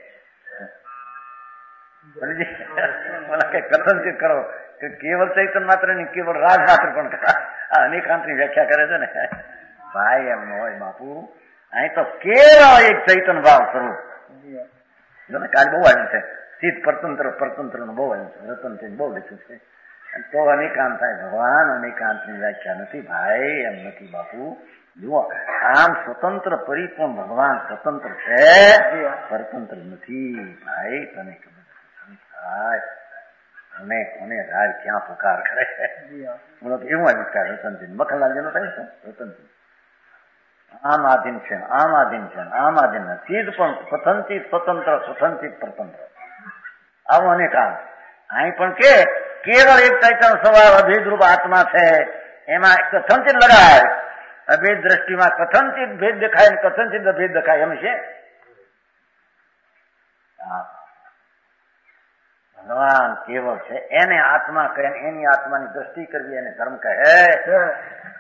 Speaker 3: કથનચિત કરો કે કેવળ ચૈતન માત્ર નહીં, કેવળ રાજ માત્ર પણ અનેકાંતની વ્યાખ્યા કરે છે ને ભાઈ. એમ ન હોય બાપુ, અહીં તો કેવળ એક ચૈતન ભાવ સ્વરૂપ. જો ને કાલ બહુ આવ્યું છે સિદ્ધ પરતંત્ર નું બહુ આવ્યું છે, રતન છે બહુ લખ્યું છે. તો અનેકાંત થાય. ભગવાન અનેકાંતની વ્યાખ્યા નથી ભાઈ, એમ નથી બાપુ. જુઓ આમ સ્વતંત્ર પરિપૂર્ણ ભગવાન સ્વતંત્ર છે, પરતંત્ર નથી ભાઈ. તને ખબર થાય અને કોને રાજ ક્યાં પુકાર કરે. એવું આવ્યું કે રતનચંદ મખનલાલ જેનો થાય છે રતનચંદ આમ આધીન છે, આમ આધીન છે, આમ આધીન સિદ્ધ પણ કથનચિત સ્વતંત્ર, કથનચિત પરતંત્ર. આવું અનેકાંત. અહીં પણ કે કેવળ એક ચૈતન્ય સ્વભાવ અભેદ રૂપ આત્મા છે, એમાં કથનચિત લગાય. અભેદ દ્રષ્ટિમાં કથનચિત ભેદ દેખાય ને કથનચિત અભેદ દેખાય. એમ છે ભગવાન કેવળ છે, એને આત્મા કહે, એની આત્માની દ્રષ્ટિ કરવી એને ધર્મ કહે.